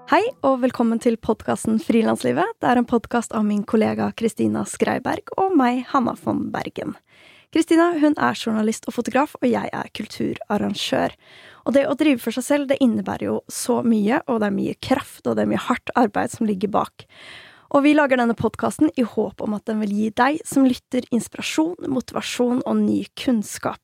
Hei og velkommen til podcasten Frilanslivet. Det en podcast av min kollega Kristina Skreiberg og meg, Hanna von Bergen. Kristina, hun journalist og fotograf, og jeg kulturarrangør. Og det å drive for seg selv, det innebærer jo så mye, og det mye kraft, og det mye hardt arbeid som ligger bak. Og vi lager denne podcasten i håp om at den vil gi deg som lytter inspirasjon, motivasjon og ny kunnskap.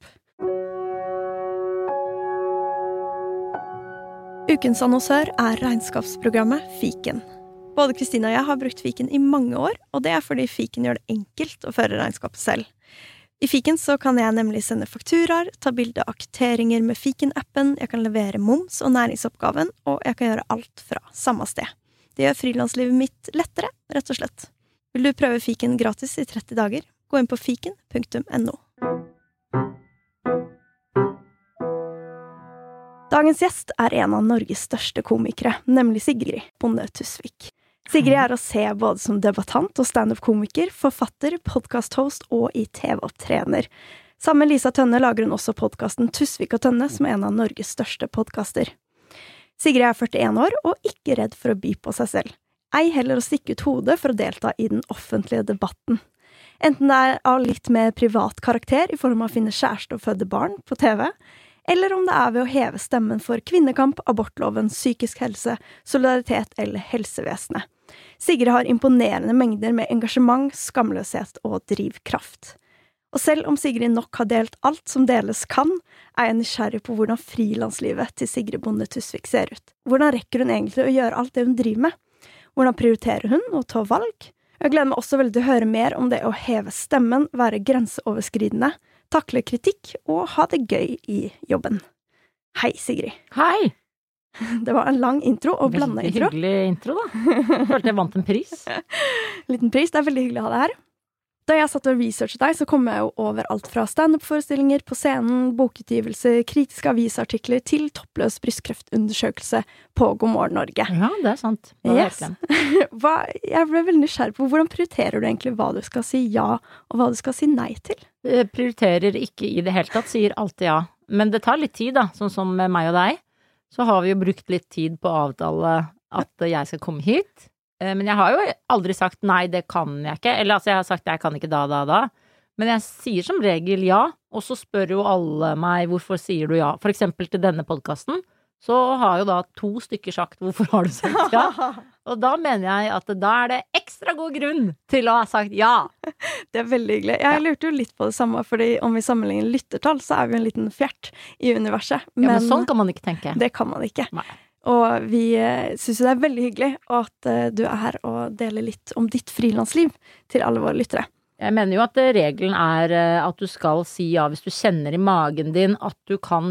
Ukens annonsør regnskapsprogrammet Fiken. Både Kristina og jeg har brukt Fiken i mange år, og det fordi Fiken gjør det enkelt å føre regnskapet selv. I Fiken så kan jeg nemlig sende fakturaer, ta bilde av kvitteringer med Fiken-appen, jeg kan levere moms og næringsoppgaven, og jeg kan gjøre alt fra samme sted. Det gjør frilanslivet mitt lettere, rett og slett. Vil du prøve Fiken gratis i 30 dager? Gå inn på fiken.no. Dagens gjest en av Norges største komikere, nemlig Sigrid Bonde Tusvik. Sigrid å se både som debattant og stand-up-komiker, forfatter, podcast-host og i TV-opptrener. Sammen med Lisa Tønne lager hun også podcasten Tusvik og Tønne, som en av Norges største podcaster. Sigrid 41 år og ikke redd for å by på seg selv. Ei heller å stikke ut hodet for å delta i den offentlige debatten. Enten det av litt mer privat karakter i form av å finne kjæreste og fødde barn på TV, eller om det ved å heve stemmen for kvinnekamp, abortloven, psykisk helse, solidaritet eller helsevesenet. Sigrid har imponerende mengder med engasjement, skamløshet og drivkraft. Og selv om Sigrid nok har delt alt som deles kan, jeg nysgjerrig på hvordan frilanslivet til Sigrid Bonde Tusvik ser ut. Hvordan rekker hun egentlig å gjøre alt det hun driver med? Hvordan prioriterer hun å ta valg? Jeg gleder meg også veldig til å høre mer om det å heve stemmen, være grenseoverskridende, takle kritikk og ha det gøy i jobben. Hei, Sigrid. Hei! Det var en lang intro og blanda intro. Veldig hyggelig intro, da. Følte jeg vant en pris. Liten pris, det veldig hyggelig å ha deg her. Da jeg satt og researchet deg, så kom jeg jo over alt fra stand-up-forestillinger på scenen, bokutgivelser, kritiske avisartikler til toppløs brystkreftundersøkelse på God morgen Norge. Ja, det sant. Yes. Jeg ble veldig nysgjerrig på hvordan prioriterer du egentlig hva du skal si ja, og hva du skal si nei til? Jeg prioriterer ikke i det hele tatt, sier alltid ja. Men det tar litt tid da, sånn som med meg og deg. Så har vi jo brukt litt tid på å avtale at jeg skal komme hit. Men jeg har jo aldri sagt nei, det kan jeg ikke. Eller altså, jeg har sagt jeg kan ikke da. Men jeg sier som regel ja, og så spør jo alle meg hvorfor sier du ja. For eksempel til denne podcasten, så har jo da 2 stykker sagt hvorfor har du sagt ja. Og da mener jeg at da det ekstra god grunn til å ha sagt ja. Det veldig hyggelig. Jeg lurte jo litt på det samme, fordi om vi sammenligner lyttertall, så vi en liten fjert i universet. Men sånn kan man ikke tenke. Det kan man ikke. Nei. Og vi synes det veldig hyggelig at du her og deler litt om ditt frilansliv til alle våre lyttere. Jeg mener jo at regelen at du skal si ja hvis du kjenner i magen din at du kan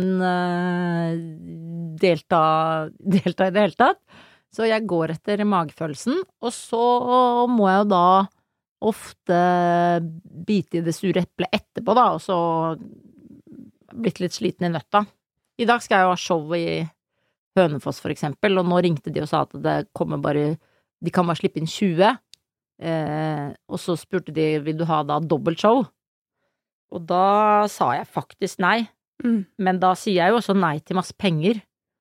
delta i det hele tatt. Så jeg går etter magefølelsen, og så må jeg jo da ofte bite i det sure eplet etterpå da, og så blitt litt sliten i nøtta. I dag skal jeg jo ha show i Hønefoss for eksempel, og nå ringte de og sa at de kan bare slippe inn 20, og så spurte de, vil du ha da dobbelt show? Og da sa jeg faktisk nei, men da sier jeg jo også nei til masse penger,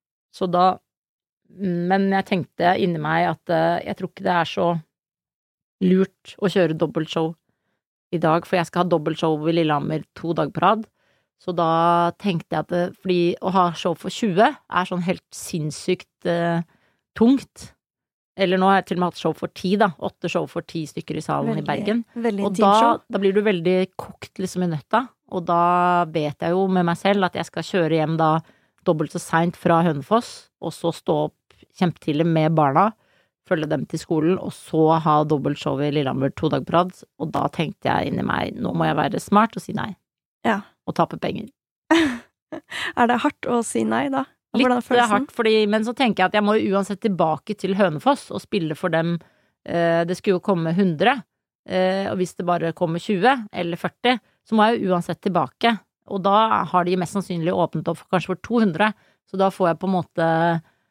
men jeg tenkte inni meg at jeg tror ikke det så lurt å kjøre dobbelt show i dag, for jeg skal ha dobbelt show i Lillehammer 2 dager på rad. Så da tenkte jeg at fordi å ha show for 20 sånn helt sinnssykt tungt. Eller nå har jeg til og med hatt show for 10 da, 8 show for 10 stykker i salen i Bergen. Veldig og da blir du veldig kokt liksom i nøtta, og da vet jeg jo med meg selv at jeg skal kjøre hjem da dobbelt så sent fra Hønefoss, og så stå opp kjempetidlig med barna, følge dem til skolen, og så ha dobbelt show i Lillehammer 2 dager på rad, og da tenkte jeg inni meg, nå må jeg være smart og si nei. Ja. Og tape penger. Det hardt å si nei da? Litt hardt, men så tenker jeg at jeg må uansett tilbake til Hønefoss og spille for dem. Det skulle jo komme 100, og hvis det bare kommer 20 eller 40, så må jeg jo uansett tilbake. Og da har de mest sannsynlig åpnet opp kanskje for 200, så da får jeg på en måte,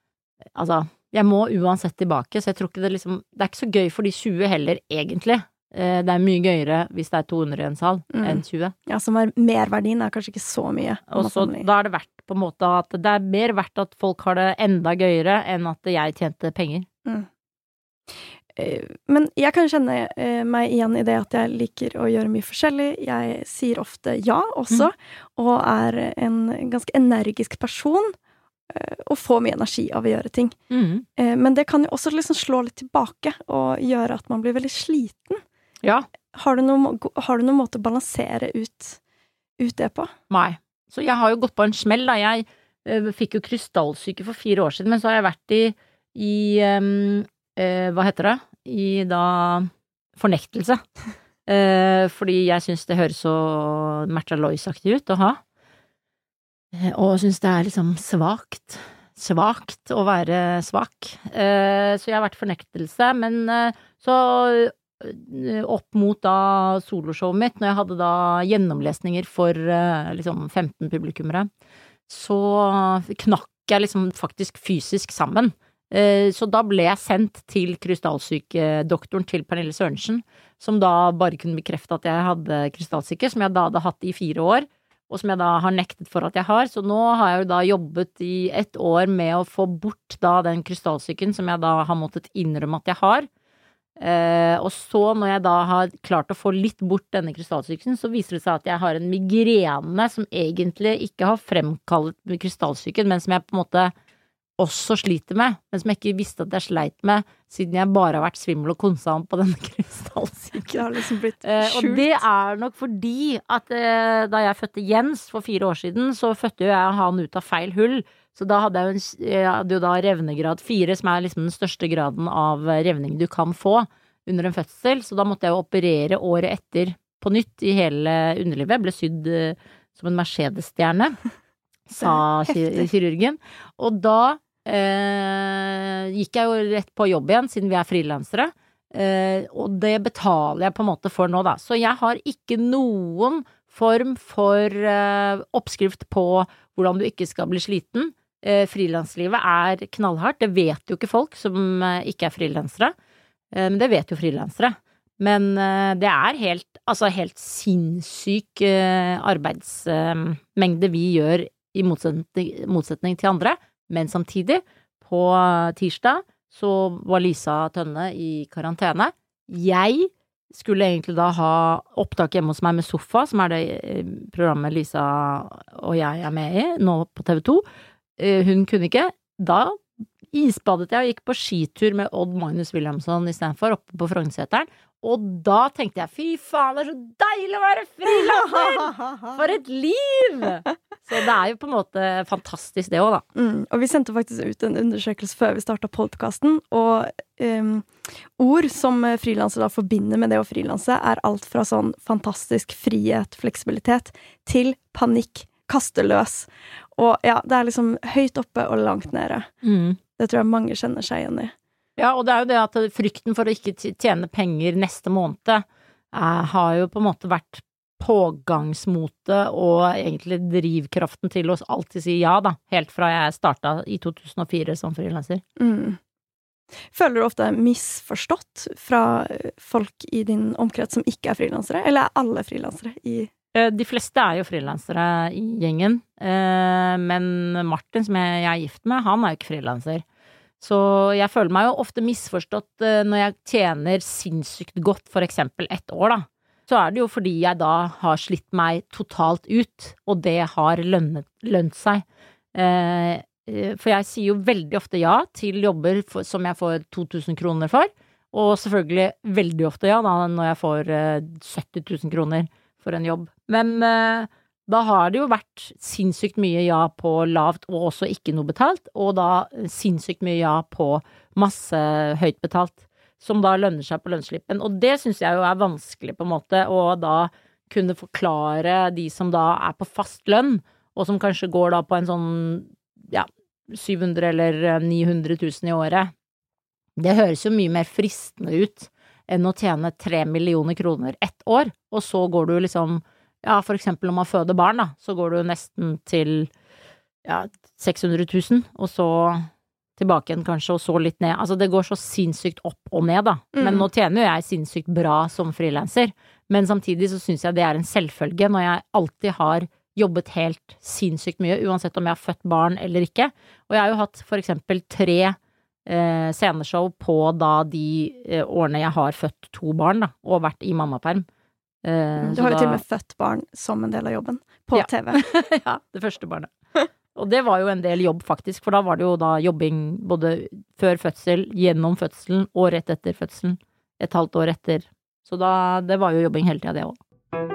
altså, jeg må uansett tilbake, så jeg tror ikke det er ikke så gøy for de 20 heller, egentlig. Det mye gøyere hvis det 200 i en sal enn 20. Ja, som merverdien kanskje ikke så mye. Og så da det verdt på en måte at det mer verdt at folk har det enda gøyere enn at jeg tjente penger. Men jeg kan kjenne meg igjen i det at jeg liker å gjøre mye forskjellig. Jeg sier ofte ja også, og en ganske energisk person, og får mye energi av å gjøre ting. Men det kan jo også liksom slå litt tilbake, og gjøre at man blir veldig sliten. Ja. Har du noen måte å balansere ut det på? Nei. Så jeg har jo gått på en smell da. Jeg fikk jo krystallsyke for 4 år siden, men så har jeg vært i hva heter det? I da fornektelse. Fordi jeg synes det høres så Märtha Lois-aktig ut å ha. Og synes det liksom svagt å være svak. Så jeg har vært fornektelse, men så opp mot da soloshowet mitt, når jeg hadde da gjennomlesninger for liksom 15 publikummere, så knakk jeg liksom faktisk fysisk sammen. Så da ble jeg sendt til krystallsykedoktoren til Pernille Sørensen, som da bare kunne bekrefte at jeg hadde krystallsyke, som jeg da hadde hatt i 4 år, og som jeg da har nektet for at jeg har. Så nå har jeg jo da jobbet i 1 år med å få bort da den krystallsyken som jeg da har måttet innrømme at jeg har. Og så når jeg da har klart å få litt bort denne krystallsyken, så viser det seg at jeg har en migrene som egentlig ikke har fremkallet krystallsyken, men som jeg på en måte også sliter med, men som jeg ikke visste at jeg sleit med, siden jeg bare har vært svimmel og konstant på denne krystallsyken. Det har liksom blitt skjult. Og det nok fordi at da jeg fødte Jens for 4 år siden, så fødte jeg han ut av feil hull. Så da hadde jeg jo da revnegrad 4, som liksom den største graden av revning du kan få under en fødsel. Så da måtte jeg jo operere året etter på nytt i hele underlivet. Jeg ble sydd som en Mercedes-stjerne, sa kirurgen. Og da gikk jeg jo rett på jobb igjen, siden vi frilansere. Og det betaler jeg på en måte for nå da. Så jeg har ikke noen form for oppskrift på hvordan du ikke skal bli sliten. Frilanslivet knallhardt. Det vet jo ikke folk som ikke frilansere. Men det vet jo frilansere. Men det helt sinnssyk arbeidsmengde vi gjør i motsetning til andre. Men samtidig, på tirsdag, så var Lisa Tønne i karantene. Jeg skulle egentlig da ha opptak hjemme hos meg med Sofa, som det programmet Lisa og jeg med i, nå på TV 2. Hun kunne ikke. Da isbadet jeg og gikk på skitur med Odd Magnus Williamson i stedet for, oppe på Frognerseteren. Og da tenkte jeg, fy faen, det så deilig å være frilanser! For et liv! Så det jo på en måte fantastisk det også da. Og vi sendte faktisk ut en undersøkelse før vi startet podcasten, og ord som frilanser da forbinder med det å frilanse alt fra sånn fantastisk frihet, fleksibilitet, til panikk, kasteløs. Og ja, det liksom høyt oppe og langt nede. Det tror jeg mange kjenner seg igjen i. Ja, og det jo det at frykten for å ikke tjene penger neste måned har jo på en måte vært pågangsmotet og egentlig drivkraften til å alltid si ja da, helt fra jeg startet i 2004 som frilanser. Føler du ofte misforstått fra folk i din omkrets som ikke frilansere, eller alle frilansere i... De fleste jo frilansere i gjengen, men Martin, som jeg gift med, han jo ikke frilanser. Så jeg føler meg jo ofte misforstått når jeg tjener sinnssykt godt, for eksempel 1 år da. Så det jo fordi jeg da har slitt meg totalt ut, og det har lønt seg. For jeg sier jo veldig ofte ja til jobber som jeg får 2000 kroner for, og selvfølgelig veldig ofte ja da når jeg får 70 000 kroner for en jobb. Men da har det jo vært sinnssykt mye ja på lavt og også ikke noe betalt, og da sinnssykt mye ja på masse høyt betalt, som da lønner seg på lønnsslippen. Og det synes jeg jo vanskelig på en måte, å da kunne forklare de som da på fast lønn, og som kanskje går da på en sånn, ja, 700 eller 900 000 i året. Det høres jo mye mer fristende ut enn å tjene 3 millioner kroner 1 år, og så går du liksom, ja, for eksempel om man føder barn da, så går du nesten til, ja, 600 000, og så tilbake igjen kanskje, og så litt ned. Altså det går så sinnssykt opp og ned da. Men nå tjener jo jeg sinnssykt bra som freelancer. Men samtidig så synes jeg det er en selvfølge når jeg alltid har jobbet helt sinnssykt mye, uansett om jeg har født barn eller ikke. Og jeg har jo hatt for eksempel 3 sceneshow på da de årene jeg har født 2 barn da, og vært i mammaperm. Du har jo til og med født barn som en del av jobben, på TV. Ja, det første barnet. Og det var jo en del jobb faktisk, for da var det jo da jobbing både før fødsel, gjennom fødselen og rett etter fødselen, et halvt år etter. Så da, det var jo jobbing hele tiden det også.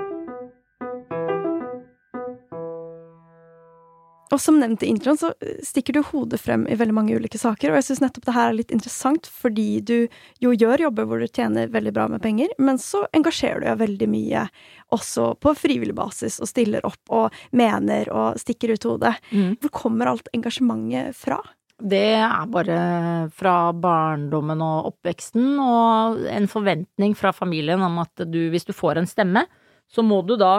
Og som nevnt i introen, så stikker du hodet frem i veldig mange ulike saker, og jeg synes nettopp det her er litt interessant, fordi du jo gjør jobber hvor du tjener veldig bra med penger, men så engasjerer du deg veldig mye også på frivillig basis, og stiller opp og mener og stikker ut hodet. Hvor kommer alt engasjementet fra? Det er bare fra barndommen og oppveksten, og en forventning fra familien om at hvis du får en stemme, så må du da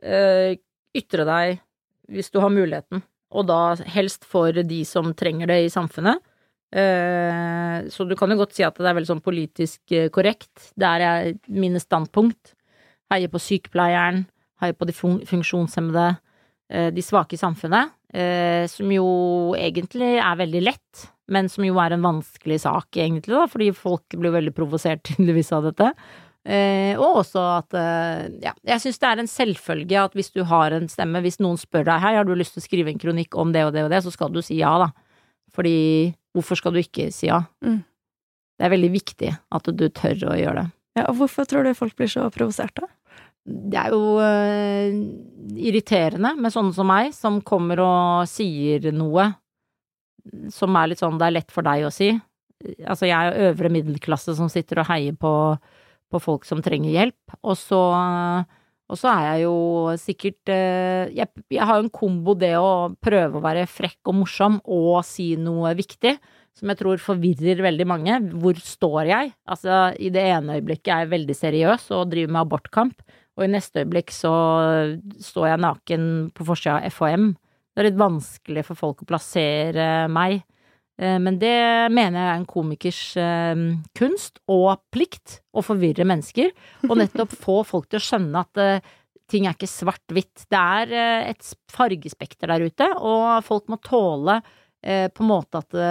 ytre deg hvis du har muligheten. Og da helst for de som trenger det i samfunnet. Så du kan jo godt si at det er veldig sånn politisk korrekt. Det er mine standpunkt. Heier på sykepleieren, heier på de funksjonshemmede, de svake i samfunnet, som jo egentlig er veldig lett, men som jo er en vanskelig sak egentlig da, fordi folk blir veldig provosert tydeligvis av dette. Og også at jeg synes det er en selvfølge at hvis du har en stemme, hvis noen spør deg, hei, har du lyst til å skrive en kronikk om det og det og det, så skal du si ja da, fordi hvorfor skal du ikke si ja? Det er veldig viktig at du tør å gjøre det. Ja, og hvorfor tror du folk blir så provosert da? Det er jo irriterende med sånne som meg, som kommer og sier noe som er litt sånn, det er lett for deg å si. Altså jeg er øvre middelklasse som sitter og heier på folk som trenger hjelp, og så er jeg jo sikkert, jeg har jo en kombo det å prøve å være frekk og morsom og si noe viktig, som jeg tror forvirrer veldig mange. Hvor står jeg? Altså i det ene øyeblikket er jeg veldig seriøs og driver med abortkamp, og i neste øyeblikk så står jeg naken på forsiden av FHM. Det er litt vanskelig for folk å plassere meg. Men det mener jeg er en komikers kunst og plikt å forvirre mennesker, og nettopp få folk til å skjønne at ting er ikke svart-hvitt. Det er et fargespekter der ute, og folk må tåle på en måte at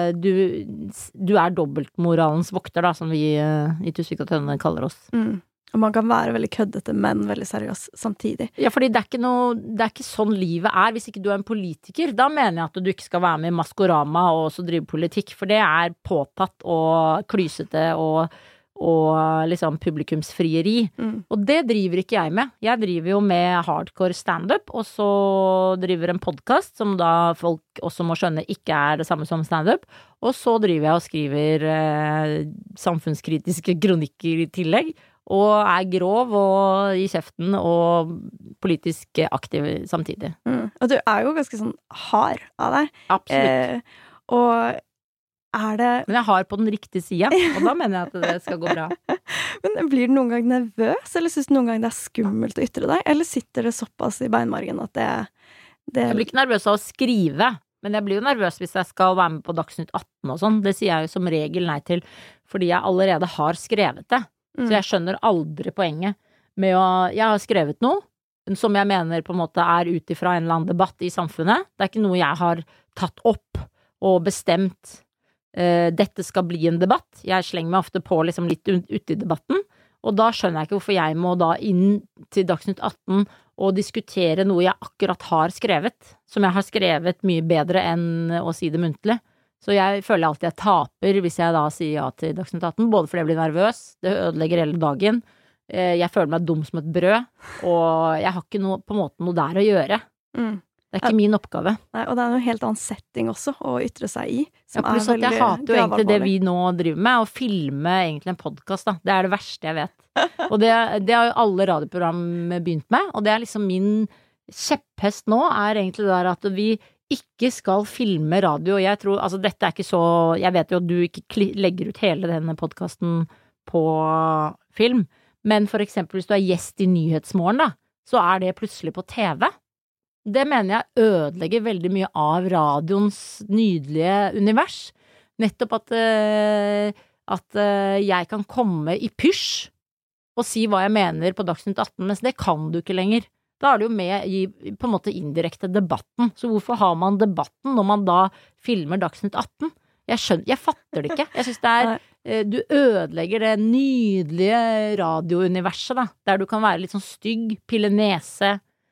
du er dobbeltmoralens vokter, da, som vi i Tusvik og Tønne kaller oss. Og man kan være veldig køddete, men veldig seriøs samtidig. Ja, fordi det er ikke sånn livet er. Hvis ikke du er en politiker, da mener jeg at du ikke skal være med i Maskorama og så drive politikk, for det er påtatt og klysete og liksom publikumsfrieri. Og det driver ikke jeg med. Jeg driver jo med hardcore stand-up, og så driver en podcast som da folk også må skjønne ikke er det samme som stand-up, og så driver jeg og skriver samfunnskritiske kronikker i tillegg, og er grov og i kjeften og politisk aktiv samtidig. Og du er jo ganske sånn hard av deg. Absolutt. Og er det... Men jeg har på den riktige siden, og da mener jeg at det skal gå bra. Men blir du noen gang nervøs, eller synes du noen gang det er skummelt å ytre deg, eller sitter det såpass i beinmargen at det... Jeg blir ikke nervøs av å skrive, men jeg blir jo nervøs hvis jeg skal være med på Dagsnytt 18 og sånn. Det sier jeg jo som regel nei til, fordi jeg allerede har skrevet det. Så jeg skjønner aldri poenget med jeg har skrevet noe som jeg mener på en måte er ut ifra en eller annen debatt i samfunnet. Det er ikke noe jeg har tatt opp og bestemt dette skal bli en debatt. Jeg slenger meg ofte på liksom litt ute i debatten, og da skjønner jeg ikke hvorfor jeg må da inn til Dagsnytt 18 og diskutere noe jeg akkurat har skrevet, som jeg har skrevet mye bedre enn å si det muntlig. Så jeg føler alltid jeg taper hvis jeg da sier ja til Dagsnytt 18, både fordi jeg blir nervøs, det ødelegger hele dagen, jeg føler meg dum som et brød, og jeg har ikke på en måte noe der å gjøre. Det er ikke min oppgave. Nei, og det er en helt annen setting også å ytre seg i, som pluss at jeg hater jo egentlig det vi nå driver med, å filme egentlig en podcast da. Det er det verste jeg vet. Og det har jo alle radioprogram begynt med, og det er liksom min kjepphest nå, er egentlig der at vi ikke skal filme radio. Jeg tror, altså dette er ikke så, jeg vet jo at du ikke legger ut hele denne podcasten på film, men for eksempel hvis du er gjest i Nyhetsmorgen da, så er det plutselig på TV. Det mener jeg ødelegger veldig mye av radioens nydelige univers. nettopp at jeg kan komme i pysj og si hva jeg mener på Dagsnytt 18, mens det kan du ikke lenger. Da er det jo med i på en måte indirekte debatten. Så hvorfor har man debatten når man da filmer Dagsnytt 18? Jeg fatter det ikke. Jeg synes det du ødelegger det nydelige radiouniverset da, der du kan være litt sånn stygg, pille nese,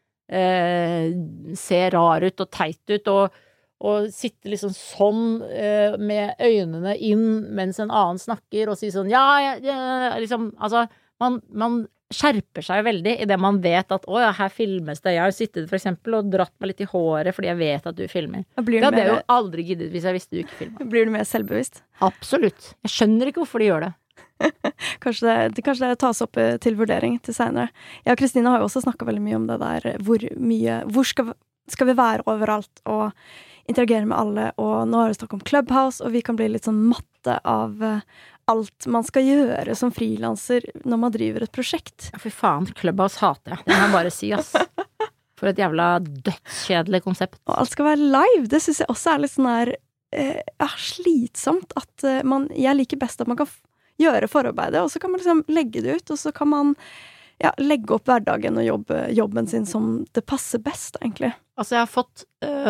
se rar ut og teit ut, og sitte liksom sånn med øynene inn mens en annen snakker og si sånn liksom, altså man skjerper seg veldig i det man vet at ja, her filmes det. Jeg har sittet for eksempel og dratt meg litt i håret fordi jeg vet at du filmer. Det hadde jeg jo aldri giddet hvis jeg visste du ikke filmer. Blir du mer selvbevisst? Absolutt. Jeg skjønner ikke hvorfor de gjør det. Kanskje det tas opp til vurdering til senere. Jeg og Kristine har jo også snakket veldig mye om det der, hvor skal vi være overalt og interagere med alle, og nå har vi snakket om Clubhouse, og vi kan bli litt sånn matte av alt man skal gjøre som frilanser når man driver et prosjekt. Ja, for faen, Clubhouse hater jeg. Det må jeg bare si, ass. For et jævla dødskjedelig konsept. Og alt skal være live. Det synes jeg også litt sånn her slitsomt at jeg liker best at man kan gjøre forarbeidet, og så kan man liksom legge det ut, og så kan man legge opp hverdagen og jobben sin som det passer best, egentlig. Altså, jeg har fått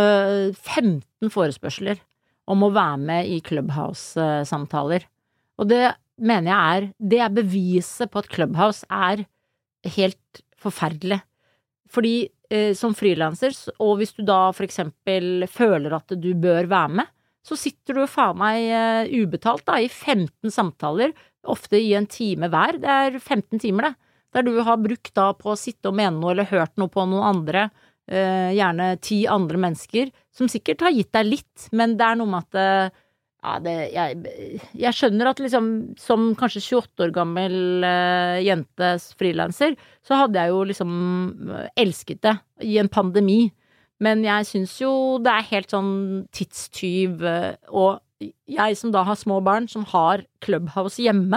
15 forespørsler om å være med i Clubhouse-samtaler. Og det mener jeg det beviset på at Clubhouse helt forferdelig. Fordi som frilanser, og hvis du da for eksempel føler at du bør være med, så sitter du faen meg ubetalt da, i 15 samtaler, ofte i en time hver. Det 15 timer det, der du har brukt da på å sitte og mene noe, eller hørt noe på noen andre, gjerne 10 andre mennesker, som sikkert har gitt deg litt, men det noe med at jeg skjønner at liksom, som kanskje 28 år gammel jentes frilanser, så hadde jeg jo liksom elsket det i en pandemi. Men jeg synes jo det helt sånn tidstyv, og jeg som da har små barn, som har Clubhouse hjemme,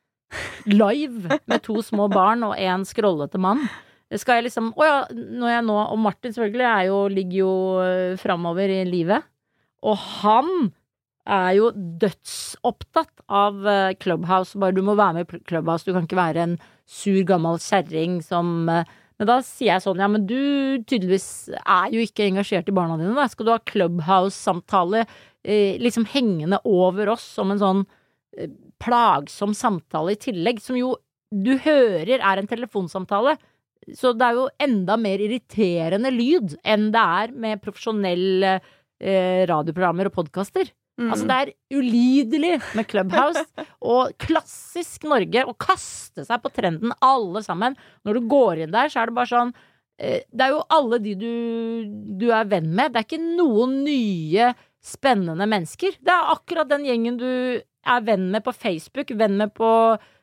live med 2 små barn og en scrollete mann, skal jeg liksom, når jeg nå, og Martin selvfølgelig ligger jo fremover i livet, og han jo dødsopptatt av Clubhouse, bare du må være med i Clubhouse, du kan ikke være en sur gammel kjerring som, men da sier jeg sånn, men du tydeligvis jo ikke engasjert i barna dine, da skal du ha Clubhouse-samtale liksom hengende over oss som en sånn plagsom samtale i tillegg, som jo du hører en telefonsamtale, så det jo enda mer irriterende lyd enn det med profesjonelle radioprogrammer og podcaster. Altså det ulidelig med Clubhouse og klassisk Norge å kaste seg på trenden alle sammen. Når du går inn der, så det bare sånn det jo alle de du venn med. Det ikke noen nye spennende mennesker. Det akkurat den gjengen du venn med på Facebook, venn med på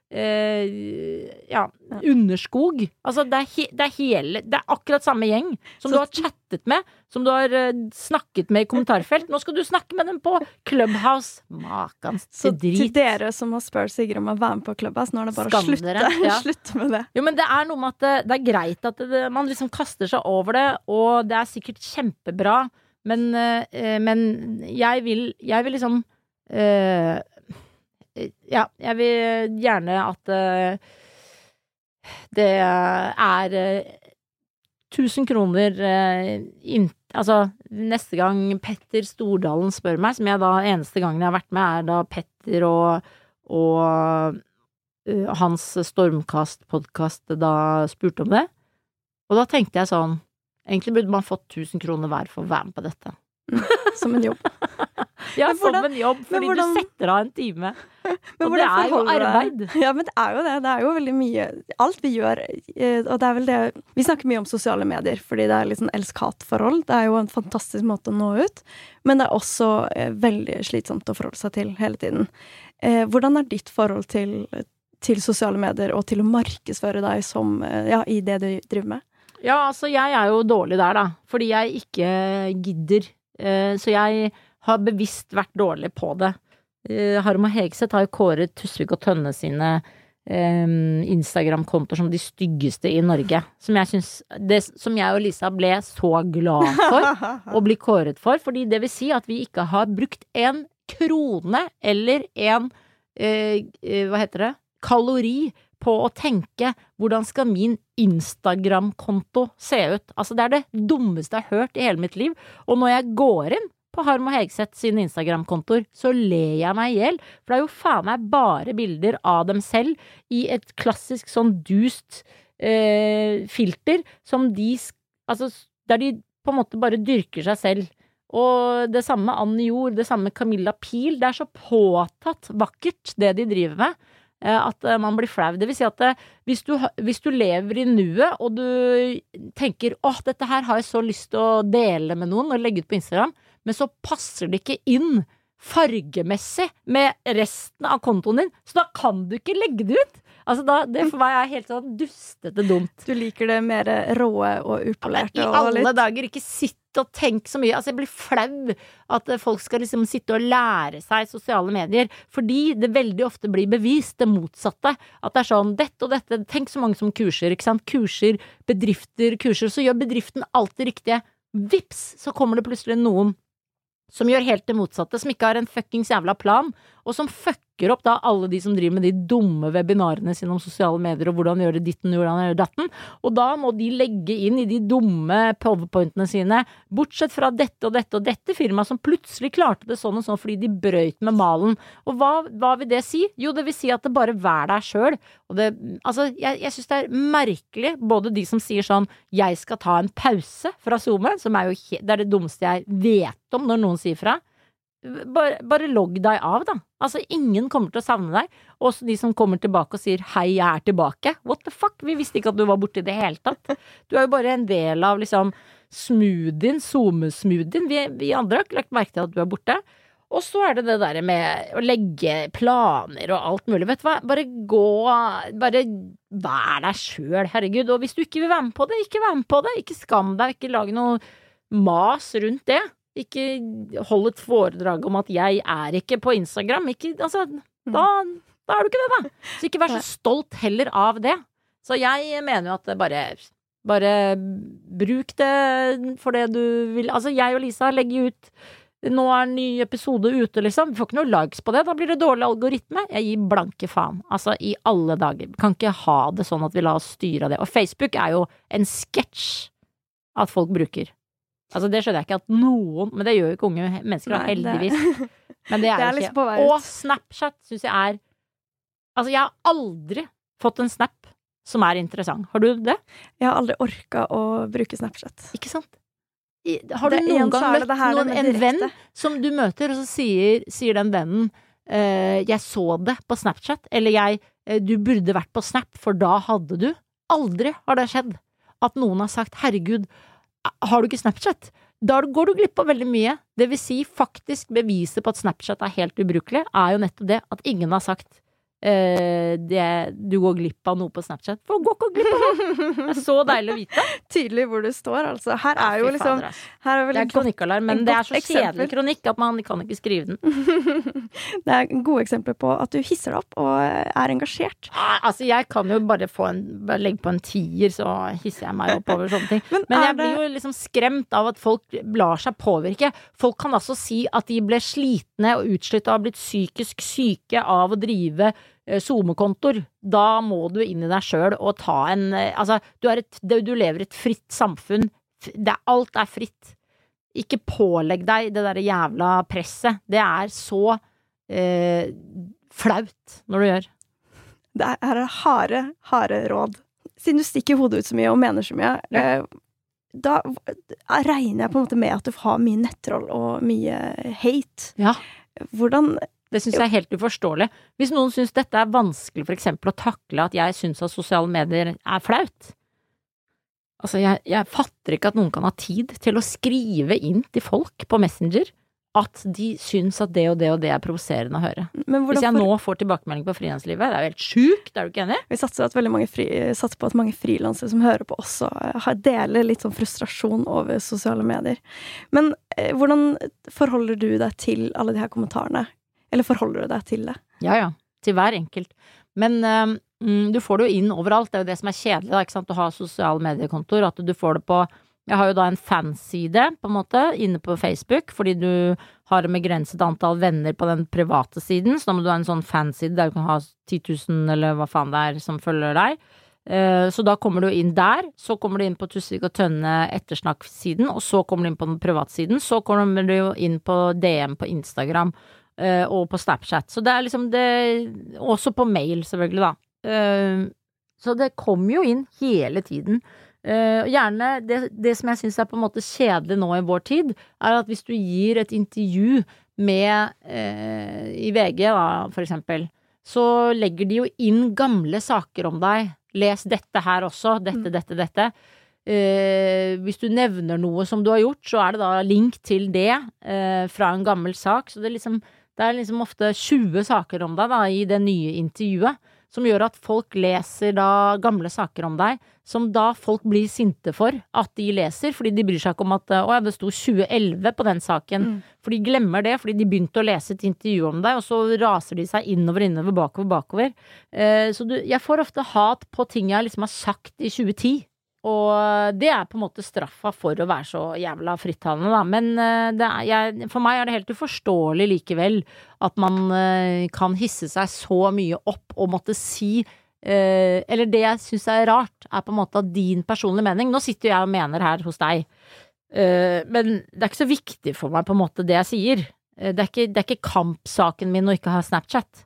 Underskog. Altså det akkurat samme gjeng som du har chattet med, som du har snakket med i kommentarfelt. Nå skal du snakke med dem på Clubhouse. Makans til drit. Så til dere som har spurt Sigrid om å være med på Clubhouse, nå det bare å slutte med det. Jo, men det noe med at det greit at man liksom kaster seg over det, og det sikkert kjempebra, men jeg vil liksom jeg vil gjerne at det 1000 kroner altså neste gang Petter Stordalen spør meg, som jeg da eneste gangen jeg har vært med da Petter og hans Stormkast-podcast da spurte om det, og da tenkte jeg sånn, egentlig burde man fått 1000 kroner hver for å være med på dette. Som en jobb. Ja, som en jobb, fordi du setter av en time. Og det jo arbeid. Ja, men det jo det. Det jo veldig mye. Alt vi gjør, og det vel det vi snakker mye om sosiale medier, fordi det litt sånn elsk-hat-forhold. Det jo en fantastisk måte å nå ut, men det også veldig slitsomt å forholde seg til hele tiden. Hvordan ditt forhold til sosiale medier og til å markedsføre deg som, i det du driver med? Ja, altså jeg jo dårlig der da, fordi jeg ikke gidder. Så jeg har bevisst vært dårlig på det. Harm og Hegseth har jo kåret Tusvik og Tønne sine Instagram-kontoer som de styggeste i Norge. Som jeg og Lisa ble så glad for å bli kåret for, fordi det vil si at vi ikke har brukt en krone eller en, hva heter det, kalori på å tenke, hvordan skal min Instagram-konto se ut? Altså, det det dummeste jeg har hørt i hele mitt liv. Og når jeg går inn på Harm og Hegseth sine Instagram-kontoer, så ler jeg meg ihjel, for det jo faen meg bare bilder av dem selv i et klassisk sånn dust filter, som altså, der de på en måte bare dyrker seg selv. Og det samme Anne Jord, det samme Camilla Pil, det så påtatt vakkert det de driver med, at man blir flau. Det vil si at hvis du lever i nuet, og du tenker, dette her har jeg så lyst til å dele med noen og legge ut på Instagram, men så passer det ikke inn fargemessig med resten av kontoen din, så da kan du ikke legge det ut. Altså det for meg helt sånn dustete dumt. Du liker det mer råe og upolerte. I alle dager, ikke sitt og tenk så mye. Altså jeg blir flau at folk skal liksom sitte og lære seg sosiale medier, fordi det veldig ofte blir bevist det motsatte. At det sånn, dette og dette, tenk så mange som kurser, ikke sant? Kurser, bedrifter, kurser, så gjør bedriften alt det riktige. Vips, så kommer det plutselig noen som gjør helt det motsatte, som ikke har en fuckings jævla plan, og som fucker opp da alle de som driver med de dumme webinarene sine om sosiale medier, og hvordan gjøre ditten, hvordan gjøre datten, og da må de legge inn i de dumme powerpointene sine, bortsett fra dette og dette og dette firmaet som plutselig klarte det sånn og sånn, fordi de brøyt med malen. Og hva vil det si? Jo, det vil si at det bare vær deg selv, og altså, jeg synes det merkelig, både de som sier sånn, jeg skal ta en pause fra Zoom, som jo det det dummeste jeg vet om når noen sier fra. Bare logg deg av da. Altså, ingen kommer til å savne deg. Også de som kommer tilbake og sier hei, jeg tilbake. What the fuck? Vi visste ikke at du var borte i det hele tatt. Du jo bare en del av liksom smoothien, Zoom-smoothien. Vi andre har ikke lagt merke til at du borte. Og så det der med å legge planer og alt mulig. Vet du hva? Bare vær deg selv, herregud. Og hvis du ikke vil være med på det, ikke vær med på det. Ikke skam deg, ikke lage noe mas rundt det. Ikke hold et foredrag om at jeg ikke på Instagram. Ikke, altså, da du ikke det da. Så ikke vær så stolt heller av det. Så jeg mener jo at bare bruk det for det du vil. Altså jeg og Lisa legger ut, nå en ny episode ute liksom. Vi får ikke noe likes på det, da blir det dårlig algoritme. Jeg gir blanke faen. Altså i alle dager. Vi kan ikke ha det sånn at vi lar oss styre av det. Og Facebook jo en sketsj at folk bruker. Altså det skjønner jeg ikke at noen, men det gjør jo ikke unge mennesker da, heldigvis. Men det jo liksom ikke. Og Snapchat synes jeg altså jeg har aldri fått en snap som interessant. Har du det? Jeg har aldri orket å bruke Snapchat. Ikke sant? Har du noen gang møtt en venn som du møter, og så sier den vennen, jeg så det på Snapchat, eller du burde vært på Snap, for da hadde du. Aldri har det skjedd at noen har sagt, herregud, har du ikke Snapchat? Da går du glipp av veldig mye. Det vil si faktisk beviset på at Snapchat helt ubrukelig, jo nettopp det at ingen har sagt du går glipp av noe på Snapchat. For gå ikke glipp av det. Det så deilig å vite. Tydelig hvor du står, altså. Her jo liksom her det kronikkalarm, men det så kjedelig kronikk at man kan ikke skrive den. Det gode eksempler på at du hisser deg opp og engasjert. Altså, jeg kan jo bare legge på en 10, så hisser jeg meg opp over sånne ting. Men jeg blir jo liksom skremt av at folk lar seg påvirke. Folk kan altså si at de ble slitne og utslitt og har blitt psykisk syke av å drive Zoom-kontor. Da må du inn i deg selv og ta altså, du lever i et fritt samfunn. Alt fritt. Ikke pålegg deg det der jævla presset. Det så flaut når du gjør. Det harde råd. Siden du stikker hodet ut så mye og mener så mye, da regner jeg på en måte med at du har mye nettroll og mye hate. Ja. Hvordan Det synes jeg helt uforståelig. Hvis noen synes dette vanskelig for eksempel å takle at jeg synes at sosiale medier flaut. Altså, jeg fatter ikke at noen kan ha tid til å skrive inn til folk på Messenger at de synes at det og det og det provoserende å høre. Hvis jeg nå får tilbakemelding på frilanslivet, det jo helt sjukt, du ikke enig? Vi satser på at mange frilansere som hører på også deler litt sånn frustrasjon over sosiale medier. Men hvordan forholder du deg til alle de her kommentarene? Eller forholder du deg til det? Ja, til hver enkelt. Men du får det jo inn overalt, det jo det som kjedelig, da, ikke sant? Å ha sosiale mediekontor, at du får det på Jeg har jo da en fanside, på en måte, inne på Facebook, fordi du har et begrenset antall venner på den private siden, så da må du ha en sånn fanside der du kan ha 10 000 eller hva faen det som følger deg. Så da kommer du inn der, så kommer du inn på Tusvik og Tønne ettersnakk-siden, og så kommer du inn på den private siden, så kommer du jo inn på DM på Instagram og på Snapchat. Så det liksom det, også på mail selvfølgelig da. Så det kommer jo inn hele tiden. Gjerne, det som jeg synes på en måte kjedelig nå i vår tid, at hvis du gir et intervju med, i VG da, for eksempel, så legger de jo inn gamle saker om deg. Les dette her også, dette. Hvis du nevner noe som du har gjort, så det da link til det fra en gammel sak. Så det liksom ofte 20 saker om deg da, i det nye intervjuet, som gjør at folk leser da gamle saker om deg, som da folk blir sinte for at de leser, fordi de bryr seg ikke om at det sto 2011 på den saken, for de glemmer det, fordi de begynte å lese et intervju om deg, og så raser de seg innover, bakover. Så jeg får ofte hat på ting jeg liksom har sagt i 2010, og det på en måte straffa for å være så jævla frittalende da, men for meg det helt uforståelig likevel at man kan hisse seg så mye opp og måtte si, eller det jeg synes rart på en måte din personlige mening. Nå sitter jeg og mener her hos deg, men det ikke så viktig for meg på en måte det jeg sier. Det ikke kampsaken min å ikke ha Snapchat.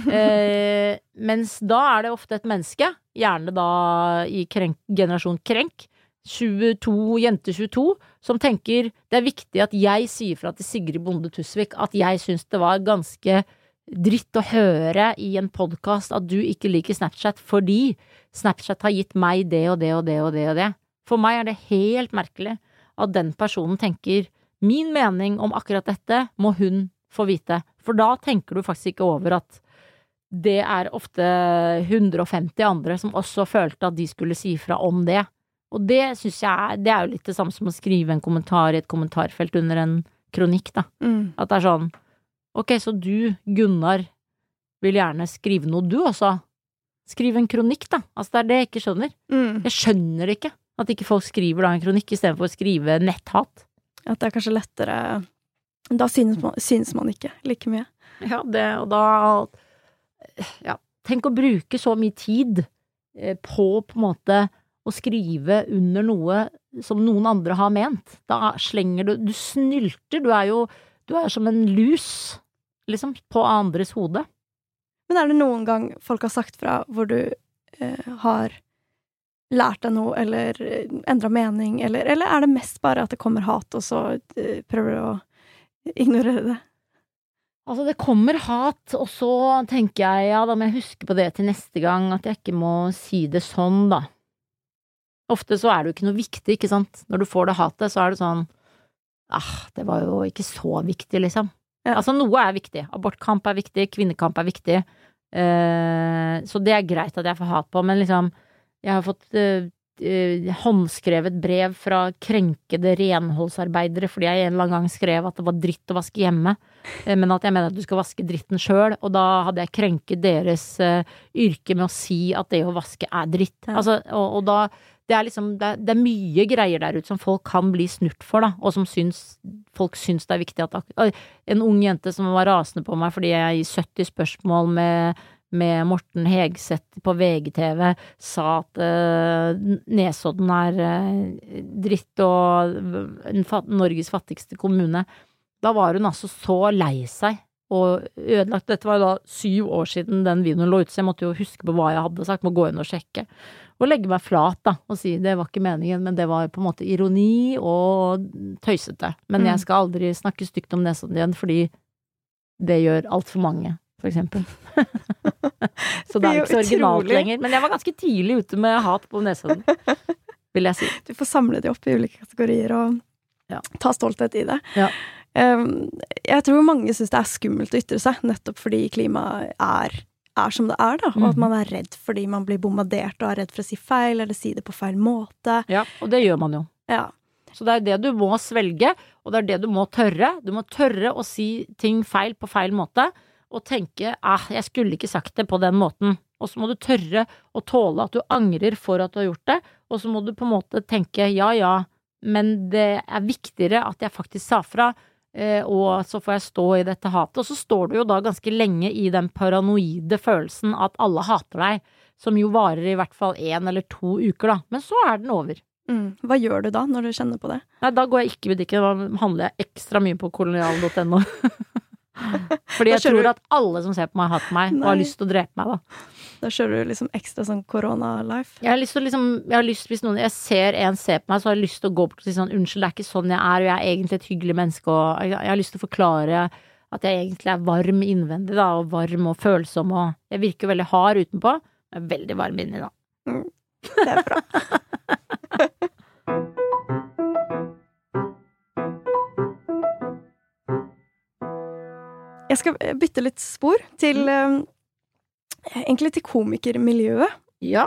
Mens da det ofte et menneske, gjerne da i generasjon krenk, 22, jente 22, som tenker det viktig at jeg sier fra til Sigrid Bonde Tusvik at jeg synes det var ganske dritt å høre i en podcast at du ikke liker Snapchat fordi Snapchat har gitt meg det og det og det og det og det. For meg det helt merkelig at den personen tenker min mening om akkurat dette må hun få vite, for da tenker du faktisk ikke over at det ofte 150 andre som også følte at de skulle si fra om det. Og det synes jeg, det jo litt det samme som å skrive en kommentar i et kommentarfelt under en kronikk da. At det sånn, ok, så du, Gunnar, vil gjerne skrive noe du også. Skriv en kronikk da, altså det jeg ikke skjønner. Jeg skjønner ikke at ikke folk skriver da en kronikk i stedet for å skrive netthat. At det kanskje lettere, da synes man ikke like mye. Ja, og da, ja, tenk å bruke så mye tid på en måte å skrive under noe som noen andre har ment. Da slenger du snylter, du som en lus, liksom, på andres hode. Men det noen gang folk har sagt fra hvor du har lært deg noe, eller endret mening, eller det mest bare at det kommer hat, og så prøver du å ignorere det? Altså, det kommer hat, og så tenker jeg, ja, da må jeg huske på det til neste gang, at jeg ikke må si det sånn, da. Ofte så det jo ikke noe viktig, ikke sant? Når du får det hatet, så det sånn, det var jo ikke så viktig, liksom. Ja. Altså, noe viktig. Abortkamp viktig, kvinnekamp viktig. Så det greit at jeg får hat på, men liksom, jeg har fått håndskrevet brev fra krenkede renholdsarbeidere fordi jeg en eller annen gang skrev at det var dritt å vaske hjemme, men at jeg mener at du skal vaske dritten selv, og da hadde jeg krenket deres yrke med å si at det å vaske dritt. Ja. Altså, og da, det liksom, det mye greier der ute som folk kan bli snurt for da, og som folk syns det viktig at en ung jente som var rasende på meg fordi jeg i 70 spørsmål med Morten Hegseth på VGTV sa at Nesodden dritt og Norges fattigste kommune. Da var hun altså så lei seg og ødelagt. Dette var jo da 7 år siden den videoen lå ut, så jeg måtte jo huske på hva jeg hadde sagt, må gå inn og sjekke. Og legge meg flat da, og si det var ikke meningen, men det var på en måte ironi og tøysete. Men jeg skal aldri snakke stygt om Nesodden igjen, fordi det gjør alt for mange, for eksempel. Så det ikke så originalt lenger. Men jeg var ganske tidlig ute med hat på Nesodden, vil jeg si. Du får samle det opp i ulike kategorier og ta stolthet i det. Ja. Jeg tror mange synes det skummelt å ytre seg, nettopp fordi klimaet som det da, og at man redd fordi man blir bombardert og redd for å si feil, eller si det på feil måte. Ja, og det gjør man jo. Ja. Så det det du må svelge, og det det du må tørre. Du må tørre å si ting feil på feil måte, og tenke, jeg skulle ikke sagt det på den måten. Og så må du tørre å tåle at du angrer for at du har gjort det, og så må du på en måte tenke, ja, men det viktigere at jeg faktisk sa fra, og så får jeg stå i dette hatet. Og så står du jo da ganske lenge i den paranoide følelsen at alle hater deg, som jo varer i hvert fall 1 eller 2 uker da. Men så den over. Hva gjør du da når du kjenner på det? Nei, da går jeg ikke i butikken, da handler jeg ekstra mye på kolonial.no. Fordi jeg tror at alle som ser på meg hater meg, og har lyst til å drepe meg da. Da kjører du liksom ekstra sånn korona-life? Jeg har lyst til hvis jeg ser en se på meg, så har jeg lyst til å gå bort og si sånn, unnskyld, det ikke sånn jeg og jeg egentlig et hyggelig menneske, og jeg har lyst til å forklare at jeg egentlig varm innvendig da, og varm og følsom, og jeg virker veldig hard utenpå, men veldig varm inni da. Det bra. Jeg skal bytte litt spor til egentlig til komikermiljøet. Ja.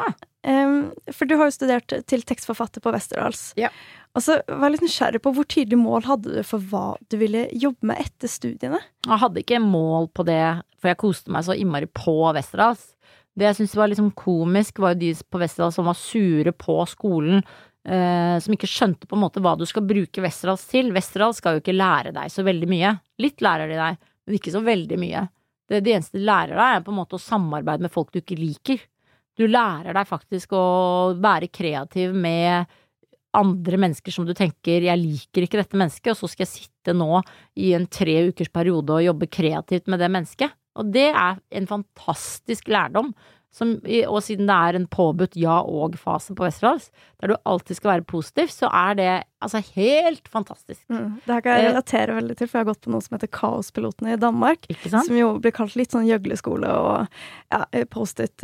For du har jo studert til tekstforfatter på Westerdals. Ja. Og så var jeg litt nysgjerrig på hvor tydelig mål hadde du for hva du ville jobbe med etter studiene? Jeg hadde ikke mål på det, for jeg koste meg så innmari på Westerdals. Det jeg synes var liksom komisk var jo de på Westerdals som var sure på skolen, som ikke skjønte på en måte hva du skal bruke Westerdals til. Westerdals skal jo ikke lære deg så veldig mye. Litt lærer de deg, men ikke så veldig mye. Det eneste du lærer deg på en måte å samarbeide med folk du ikke liker. Du lærer deg faktisk å være kreativ med andre mennesker som du tenker, jeg liker ikke dette mennesket, og så skal jeg sitte nå i en 3 ukers periode og jobbe kreativt med det mennesket. Og det en fantastisk lærdom, og siden det en påbudt ja-og-fase på Westerdals, der du alltid skal være positiv, så det altså helt fantastisk. Det her kan jeg relatere veldig til, for jeg har gått på noe som heter Kaospilotene i Danmark, som jo blir kalt litt sånn gjøgleskole og post-it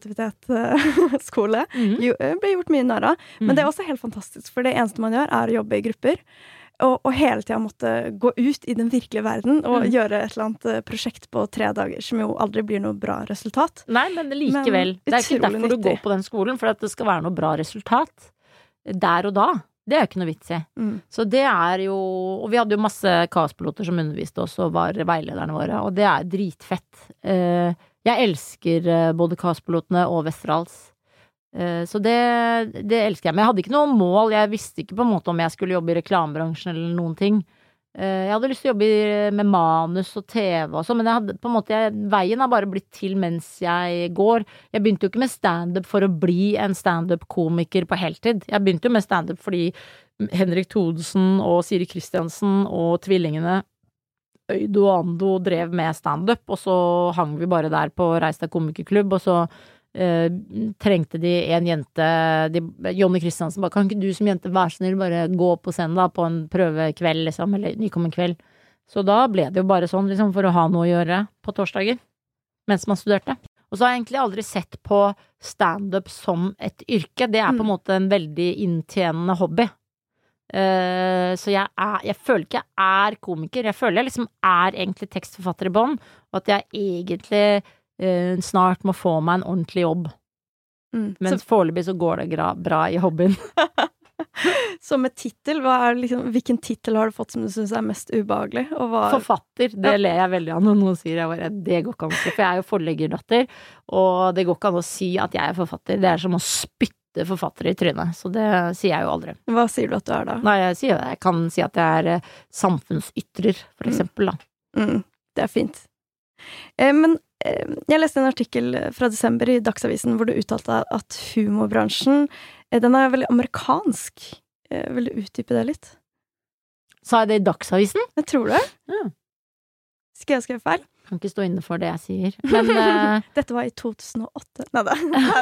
kreativitet-skole. Blir gjort mye narr av, men det også helt fantastisk, for det eneste man gjør å jobbe i grupper, og hele tiden måtte gå ut i den virkelige verden og gjøre et eller annet prosjekt på 3 dager, som jo aldri blir noe bra resultat. Nei, men likevel. Det ikke derfor du går på den skolen, for at det skal være noe bra resultat. Der og da. Det ikke noe vits i. Så det jo, og vi hadde jo masse kaospiloter som underviste oss og var veilederne våre, og det dritfett. Jeg elsker både kaospilotene og Westerdals. Så det elsker jeg, men jeg hadde ikke noe mål, jeg visste ikke på en måte om jeg skulle jobbe i reklamebransjen eller noen ting. Jeg hadde lyst til å jobbe med manus og TV og sånn, men jeg hadde på en måte, veien har bare blitt til mens jeg går. Jeg begynte jo ikke med stand-up for å bli en stand-up-komiker på heltid. Jeg begynte jo med stand-up fordi Henrik Thodesen og Siri Kristiansen og tvillingene Øydo og Ando drev med stand-up, og så hang vi bare der på Reistad komikerklubb, og så trengte de en jente, Jonny Kristiansen bare, kan ikke du som jente være snill bare gå på scenen da, på en prøvekveld liksom, eller nykommen kveld, så da ble det jo bare sånn liksom, for å ha noe å gjøre på torsdager mens man studerte, og så har jeg egentlig aldri sett på stand-up som et yrke, det på en måte en veldig inntjenende hobby, så jeg føler ikke jeg komiker, jeg føler jeg liksom egentlig tekstforfatter i bånd, og at jeg egentlig snart må få meg en ordentlig jobb. Men foreløpig så går det bra i hobbyen. Så med titel, liksom, hvilken titel har du fått som du synes mest ubehagelig? Forfatter, det ler jeg veldig av når noen sier det går ikke an å si, for jeg er jo forleggerdatter, og det går ikke an å si at jeg forfatter, det som å spytte forfattere i trynet, så det sier jeg jo aldri. Hva sier du at du da? Nei, jeg kan si at jeg samfunnsytrer, for eksempel da. Det fint. Men jeg leste en artikkel fra desember i Dagsavisen hvor du uttalte at humorbransjen, den veldig amerikansk. Vil du utdype det litt? Sa jeg det i Dagsavisen? Jeg tror det. Ja. Skal jeg skrive feil? Kan ikke stå inne for det jeg sier. Men, dette var i 2008. Neida.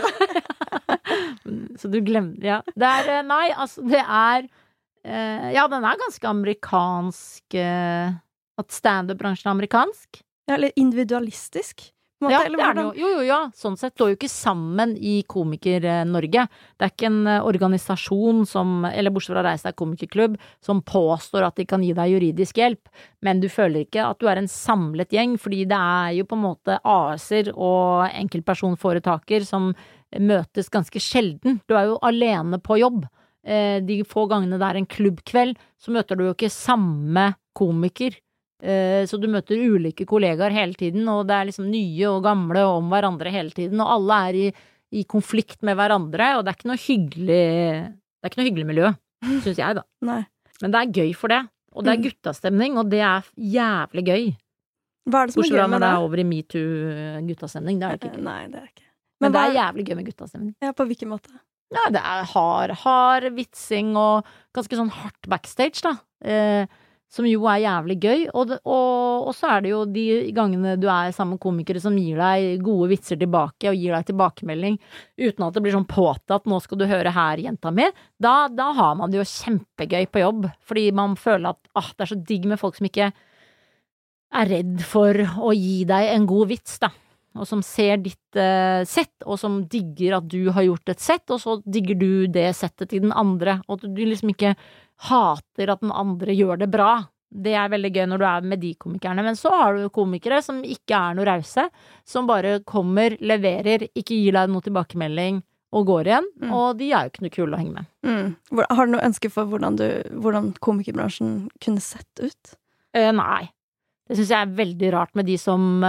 Så du glemte, ja. Nei, altså det ja, den ganske amerikansk, at stand-up-bransjen amerikansk. Ja, eller individualistisk. Måte, ja, eller det den jo. Jo, sånn sett står jo ikke sammen i Komiker-Norge. Det ikke en organisasjon som, eller bortsett fra Reis deg komikerklubb, som påstår at de kan gi deg juridisk hjelp, men du føler ikke at du en samlet gjeng, fordi det jo på en måte AS-er og enkeltpersonforetaker som møtes ganske sjelden. Du jo alene på jobb. De få gangene det en klubbkveld, så møter du jo ikke samme komiker. Så du møter ulike kollegaer hele tiden, og det liksom nye og gamle og om hverandre hele tiden, og alle i konflikt med hverandre, og det ikke noe hyggelig miljø. synes jeg da. Nei. Men det gøy for det, og det guttastemning, og det jævlig gøy. Hva det som Bortsett gøy fra med når det det? over i MeToo-guttastemning, det ikke gøy. Nei, det ikke. Men det hva- jævlig gøy med guttastemning. Ja, på hvilken måte? Ja, det hard vitsing og ganske sånn hardt backstage, da. Som jo jævlig gøy. Og så det jo de gangene du sammen med komikere som gir deg gode vitser tilbake, og gir deg tilbakemelding, uten at det blir sånn påtatt, nå skal du høre her, jenta mi. Da har man det jo kjempegøy på jobb, fordi man føler at det så digg med folk som ikke redd for å gi deg en god vits, da. Og som ser ditt sett, og som digger at du har gjort et sett, og så digger du det settet til den andre, og at du liksom ikke hater at den andre gjør det bra. Det veldig gøy når du med de komikerne, men så har du komikere som ikke noe rause, som bare kommer, leverer, ikke gir deg noe tilbakemelding, og går igjen, og de jo ikke noe kul å henge med. Har du noe ønske for hvordan komikerbransjen kunne sett ut? Nei. Det synes jeg veldig rart med de som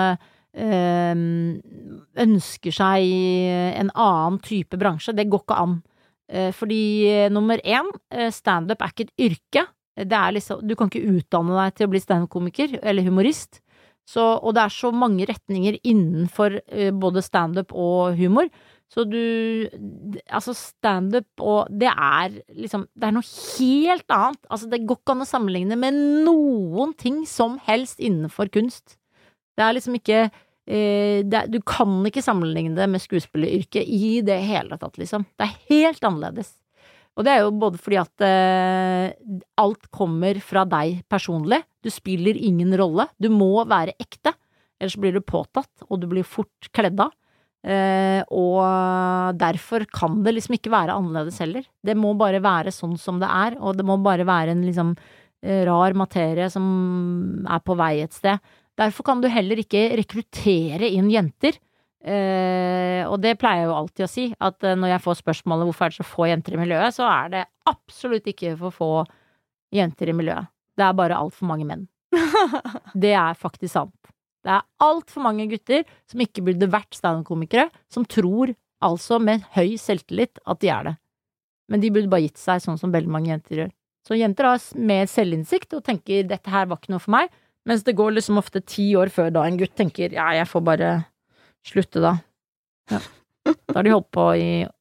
ønsker seg en annen type bransje. Det går ikke an. Fordi nummer 1, stand-up ikke et yrke. Det liksom, du kan ikke utdanne deg til å bli stand-up-komiker eller humorist. Og det så mange retninger innenfor både stand-up og humor. Så altså stand-up og det liksom, det noe helt annet. Altså det går ikke an å sammenligne med noen ting som helst innenfor kunst. Det liksom ikke du kan ikke sammenligne det med skuespilleryrket i det hele tatt, liksom. Det helt annerledes. Og det jo både fordi at alt kommer fra deg personlig. Du spiller ingen rolle. Du må være ekte, ellers blir du påtatt, og du blir fort kledd av. Og derfor kan det liksom ikke være annerledes heller. Det må bare være sånn som det og det må bare være en liksom rar materie som på vei et sted. Derfor kan du heller ikke rekruttere inn jenter. Og det pleier jeg jo alltid å si, at når jeg får spørsmålet hvorfor det så få jenter i miljøet, så det absolutt ikke for få jenter i miljøet. Det bare alt for mange menn. Det faktisk sant. Det alt for mange gutter som ikke burde vært stand-up-komikere, som tror altså med høy selvtillit at de det. Men de burde bare gitt seg sånn som veldig mange jenter gjør. Så jenter har mer selvinnsikt og tenker dette her var ikke noe for meg, mens det går liksom ofte 10 år før da en gutt tenker ja, jeg får bare slutte da. Ja. Da har de holdt på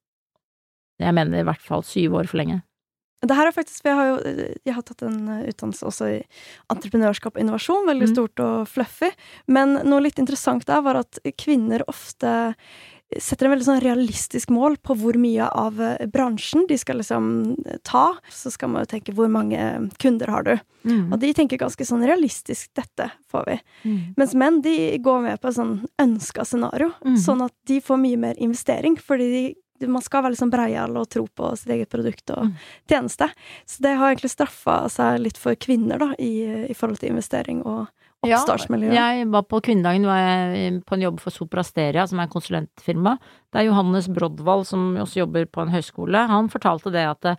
jeg mener i hvert fall 7 år for lenge. Det her faktisk, jeg har tatt en utdannelse også i entreprenørskap og innovasjon, veldig stort og fluffy, men noe litt interessant der var at kvinner ofte setter en veldig sånn realistisk mål på hvor mye av bransjen de skal liksom ta, så skal man jo tenke hvor mange kunder har du, og de tenker ganske sånn realistisk, dette får vi. Mens menn, de går med på et sånn ønsket scenario, sånn at de får mye mer investering, fordi man skal være liksom breial og tro på sitt eget produkt og tjeneste. Så det har egentlig straffet seg litt for kvinner da, i forhold til investering og oppstartsmiljø. Ja, jeg var på kvinnedagen, var jeg på en jobb for Soprasteria, som en konsulentfirma. Det Johannes Brodvald, som også jobber på en høyskole. Han fortalte det at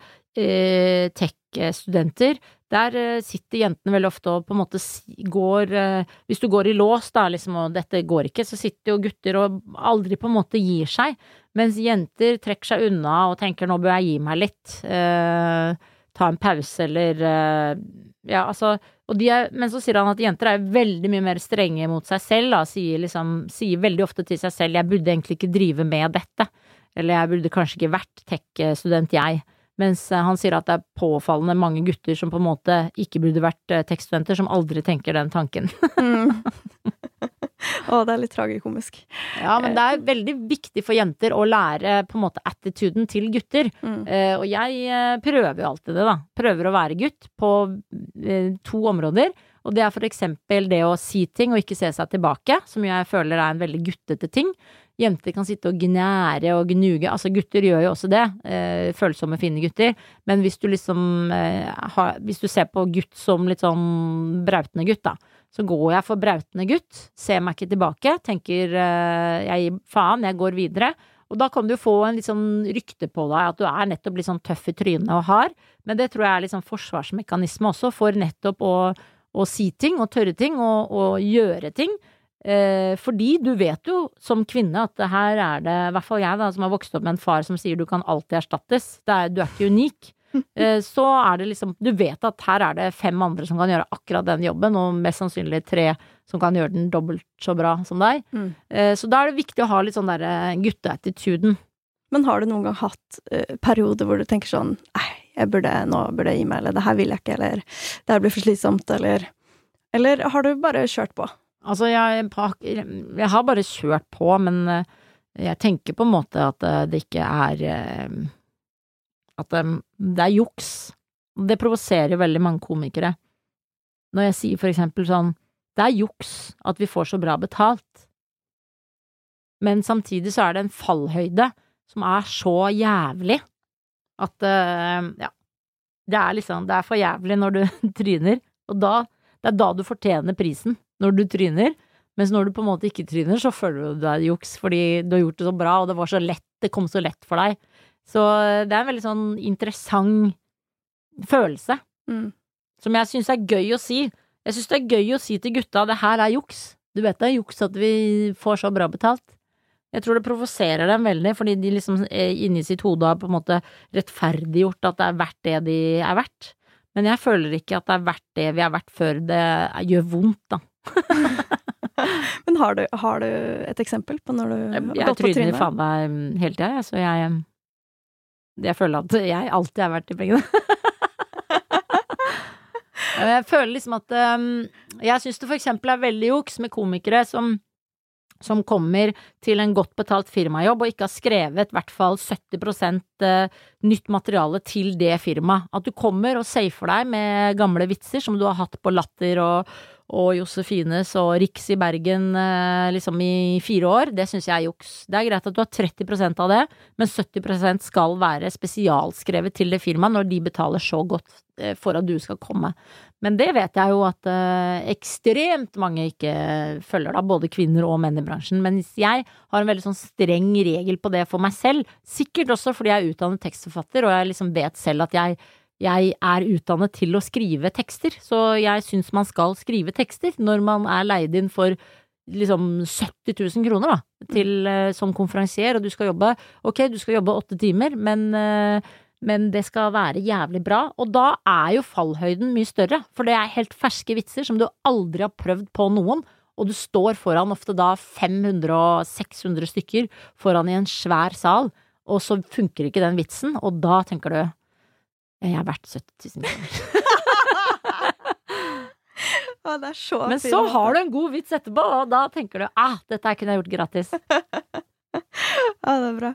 tech-studenter, der sitter jentene veldig ofte og på en måte går, hvis du går i lås da, liksom, og dette går ikke, så sitter jo gutter og aldri på en måte gir seg, mens jenter trekker seg unna og tenker nå bør jeg gi meg litt, ta en pause eller, ja, altså, og men så sier han at jenter veldig mye mer strenge mot seg selv da, sier veldig ofte til seg selv, jeg burde egentlig ikke drive med dette, eller jeg burde kanskje ikke vært tech-student jeg, mens han sier at det påfallende mange gutter som på en måte ikke burde vært tech-studenter, som aldri tenker den tanken. Det litt tragikomisk. Ja, men det veldig viktig for jenter å lære på en måte attituden til gutter. Og jeg prøver jo alltid det da. Prøver å være gutt på 2 områder. Og det for eksempel det å si ting og ikke se seg tilbake, som jeg føler en veldig guttete ting. Jenter kan sitte og gnære og gnuge, altså gutter gjør jo også det, følsomme, fine gutter, men hvis du liksom, hvis du ser på gutt som litt sånn brautende gutt da, så går jeg for brautende gutt, ser meg ikke tilbake, tenker jeg gir faen, jeg går videre, og da kan du få en litt sånn rykte på deg, at du nettopp litt sånn tøff i trynet og hard, men det tror jeg litt sånn forsvarsmekanisme også, for nettopp å si ting og tørre ting og gjøre ting, fordi du vet jo som kvinne at her det, i hvert fall jeg da, som har vokst opp med en far som sier du kan alltid erstattes, du ikke unik, så det liksom, du vet at her det 5 andre som kan gjøre akkurat den jobben, og mest sannsynlig 3 som kan gjøre den dobbelt så bra som deg. Så da det viktig å ha litt sånn der gutteattituden. Men har du noen gang hatt perioder hvor du tenker sånn, nå burde jeg gi meg, eller det her vil jeg ikke, eller det her blir for slitsomt, eller har du bare kjørt på? Altså, jeg har bare kjørt på, men jeg tenker på en måte at det ikke at det juks. Det provoserer veldig mange komikere. Når jeg sier for eksempel sånn, det juks at vi får så bra betalt. Men samtidig så det en fallhøyde som så jævlig at, ja, det liksom, det for jævlig når du tryner, og det da du fortjener prisen når du tryner, mens når du på en måte ikke tryner, så føler du deg juks, fordi du har gjort det så bra, og det var så lett, det kom så lett for deg. Så det en veldig sånn interessant følelse, som jeg synes gøy å si. Jeg synes det gøy å si til gutta, det her juks. Du vet det juks at vi får så bra betalt. Jeg tror det provoserer dem veldig, fordi de liksom inni sitt hode har på en måte rettferdiggjort at det verdt det de verdt. Men jeg føler ikke at det verdt det vi har vært før det gjør vondt, da. Men har du et eksempel på når du har gått på trynet? Jeg tryner faen meg hele tiden, så jeg føler at jeg alltid har vært i pengene. Jeg føler liksom at jeg synes det for eksempel veldig juks med komikere som kommer til en godt betalt firmajobb og ikke har skrevet i hvert fall 70% nytt materiale til det firmaet. At du kommer og safer deg med gamle vitser som du har hatt på Latter og Josefines og Riks i Bergen liksom i 4 år, det synes jeg juks. Det greit at du har 30% av det, men 70% skal være spesialskrevet til det firmaet når de betaler så godt for at du skal komme. Men det vet jeg jo at ekstremt mange ikke følger da, både kvinner og menn i bransjen. Men jeg har en veldig sånn streng regel på det for meg selv, sikkert også fordi jeg utdannet tekstforfatter, og jeg liksom vet selv at jeg utdannet til å skrive tekster, så jeg synes man skal skrive tekster når man leid inn for liksom 70 000 kroner da, som konferansier, og du skal jobbe 8 timer, men det skal være jævlig bra, og da jo fallhøyden mye større, for det helt ferske vitser som du aldri har prøvd på noen, og du står foran ofte da 500 og 600 stykker foran i en svær sal, og så funker ikke den vitsen, og da tenker du jeg har vært 70 000 kroner. Å, det så men så har du en god vits etterpå, og da tenker du dette kunne jeg gjort gratis. Ja, det bra.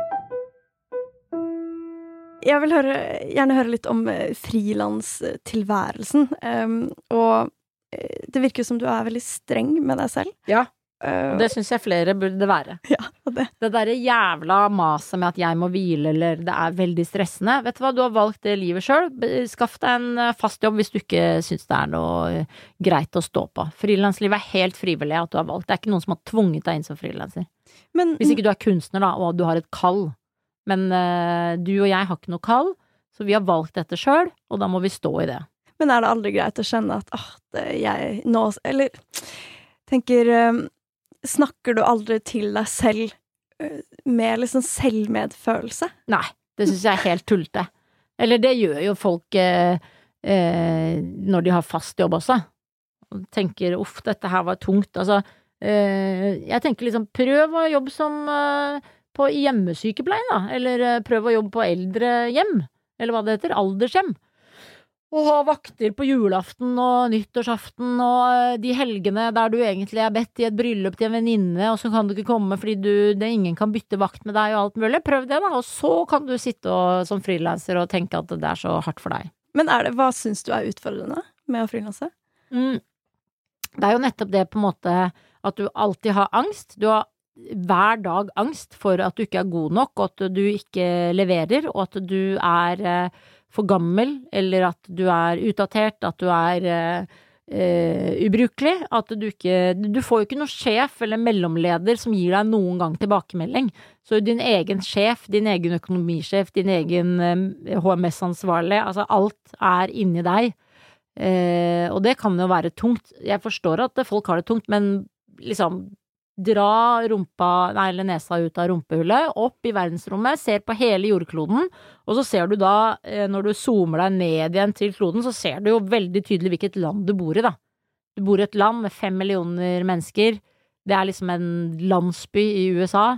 Jeg vil gjerne høre litt om frilanstilværelsen, og det virker som du veldig streng med deg selv. Ja. Og det synes jeg flere burde være. Ja, det der jævla maset med at jeg må hvile, eller det veldig stressende. Vet du hva, du har valgt det livet selv. Skaff deg en fast jobb hvis du ikke synes det noe greit å stå på. Frilanslivet helt frivillig at du har valgt. Det ikke noen som har tvunget deg inn som frilanser. Hvis ikke du kunstner da, og du har et kall. Men du og jeg har ikke noe kall, så vi har valgt dette selv, og da må vi stå i det. Men det aldri greit å kjenne at jeg nå, eller tenker snakker du aldri til deg selv med liksom selvmedfølelse? Nei, det synes jeg helt tullte. Eller det gjør jo folk når de har fast jobb også. Og tenker, dette her var tungt. Altså, jeg tenker liksom, prøv å jobbe som på hjemmesykepleien da, eller prøv å jobbe på eldrehjem, eller hva det heter, aldershjem. Og ha vakter på julaften og nyttårsaften og de helgene der du egentlig bedt i et bryllup til en venninne, og så kan du ikke komme fordi ingen kan bytte vakt med deg og alt mulig. Prøv det da, og så kan du sitte som frilanser og tenke at det så hardt for deg. Men hva synes du utfordrende med å frilanse? Det jo nettopp det på en måte at du alltid har angst. Du har hver dag angst for at du ikke god nok, og at du ikke leverer, og at du for gammel, eller at du utdatert, at du ubrukelig, at du får jo ikke noen sjef eller mellomleder som gir deg noen gang tilbakemelding. Så din egen sjef, din egen økonomisjef, din egen HMS-ansvarlig, altså alt inni deg. Og det kan jo være tungt. Jeg forstår at folk har det tungt, men liksom dra eller nesa ut av rumpehullet, opp i verdensrommet, ser på hele jordkloden, og så ser du da, når du zoomer deg ned igjen til kloden, så ser du jo veldig tydelig hvilket land du bor i da. Du bor i et land med 5 millioner mennesker, det er liksom en landsby i USA,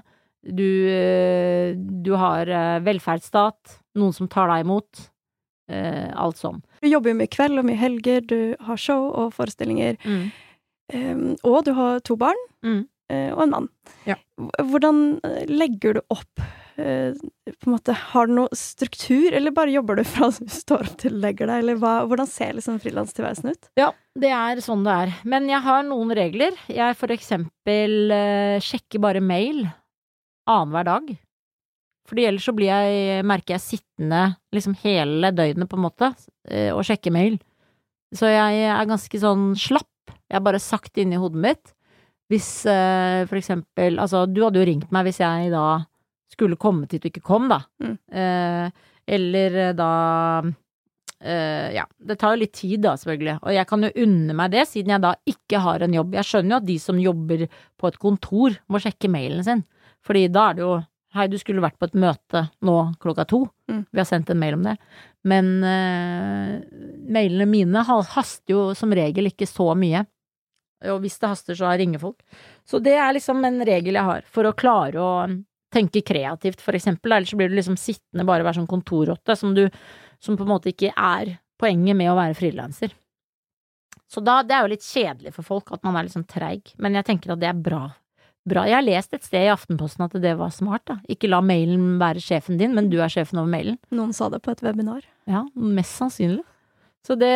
du har velferdsstat, noen som tar deg imot, alt sånn. Du jobber jo mye kveld og mye helger, du har show og forestillinger, og du har 2 barn, og en mann. Ja. Hvordan legger du opp, på en måte, har du noe struktur, eller bare jobber du fra du står opp til du legger deg, eller hvordan ser liksom frilanstilværelsen ut? Ja, det er sånn det er. Men jeg har noen regler. Jeg for eksempel sjekker bare mail annenhver dag. Fordi ellers så merker jeg sittende liksom hele døgnet på en måte, og sjekker mail. Så jeg er ganske sånn slapp. Jeg har bare sagt inn i hodet mitt. Hvis for eksempel, altså du hadde jo ringt meg hvis jeg da skulle komme til du ikke kom da. Eller da, ja, det tar jo litt tid da selvfølgelig. Og jeg kan jo unne meg det siden jeg da ikke har en jobb. Jeg skjønner jo at de som jobber på et kontor må sjekke mailen sin. Fordi da er det jo hei, du skulle vært på et møte nå 2:00. Vi har sendt en mail om det. Men mailene mine haster jo som regel ikke så mye. Og hvis det haster, så ringer folk. Så det er liksom en regel jeg har for å klare å tenke kreativt, for eksempel. Ellers så blir du liksom sittende bare være sånn kontorrotte, som på en måte ikke er poenget med å være frilanser. Så da, det er jo litt kjedelig for folk at man er liksom treig. Men jeg tenker at det er bra. Jeg har lest et sted i Aftenposten at det var smart da. Ikke la mailen være sjefen din, men du er sjefen over mailen. Noen sa det på et webinar. Ja, mest sannsynlig. Så det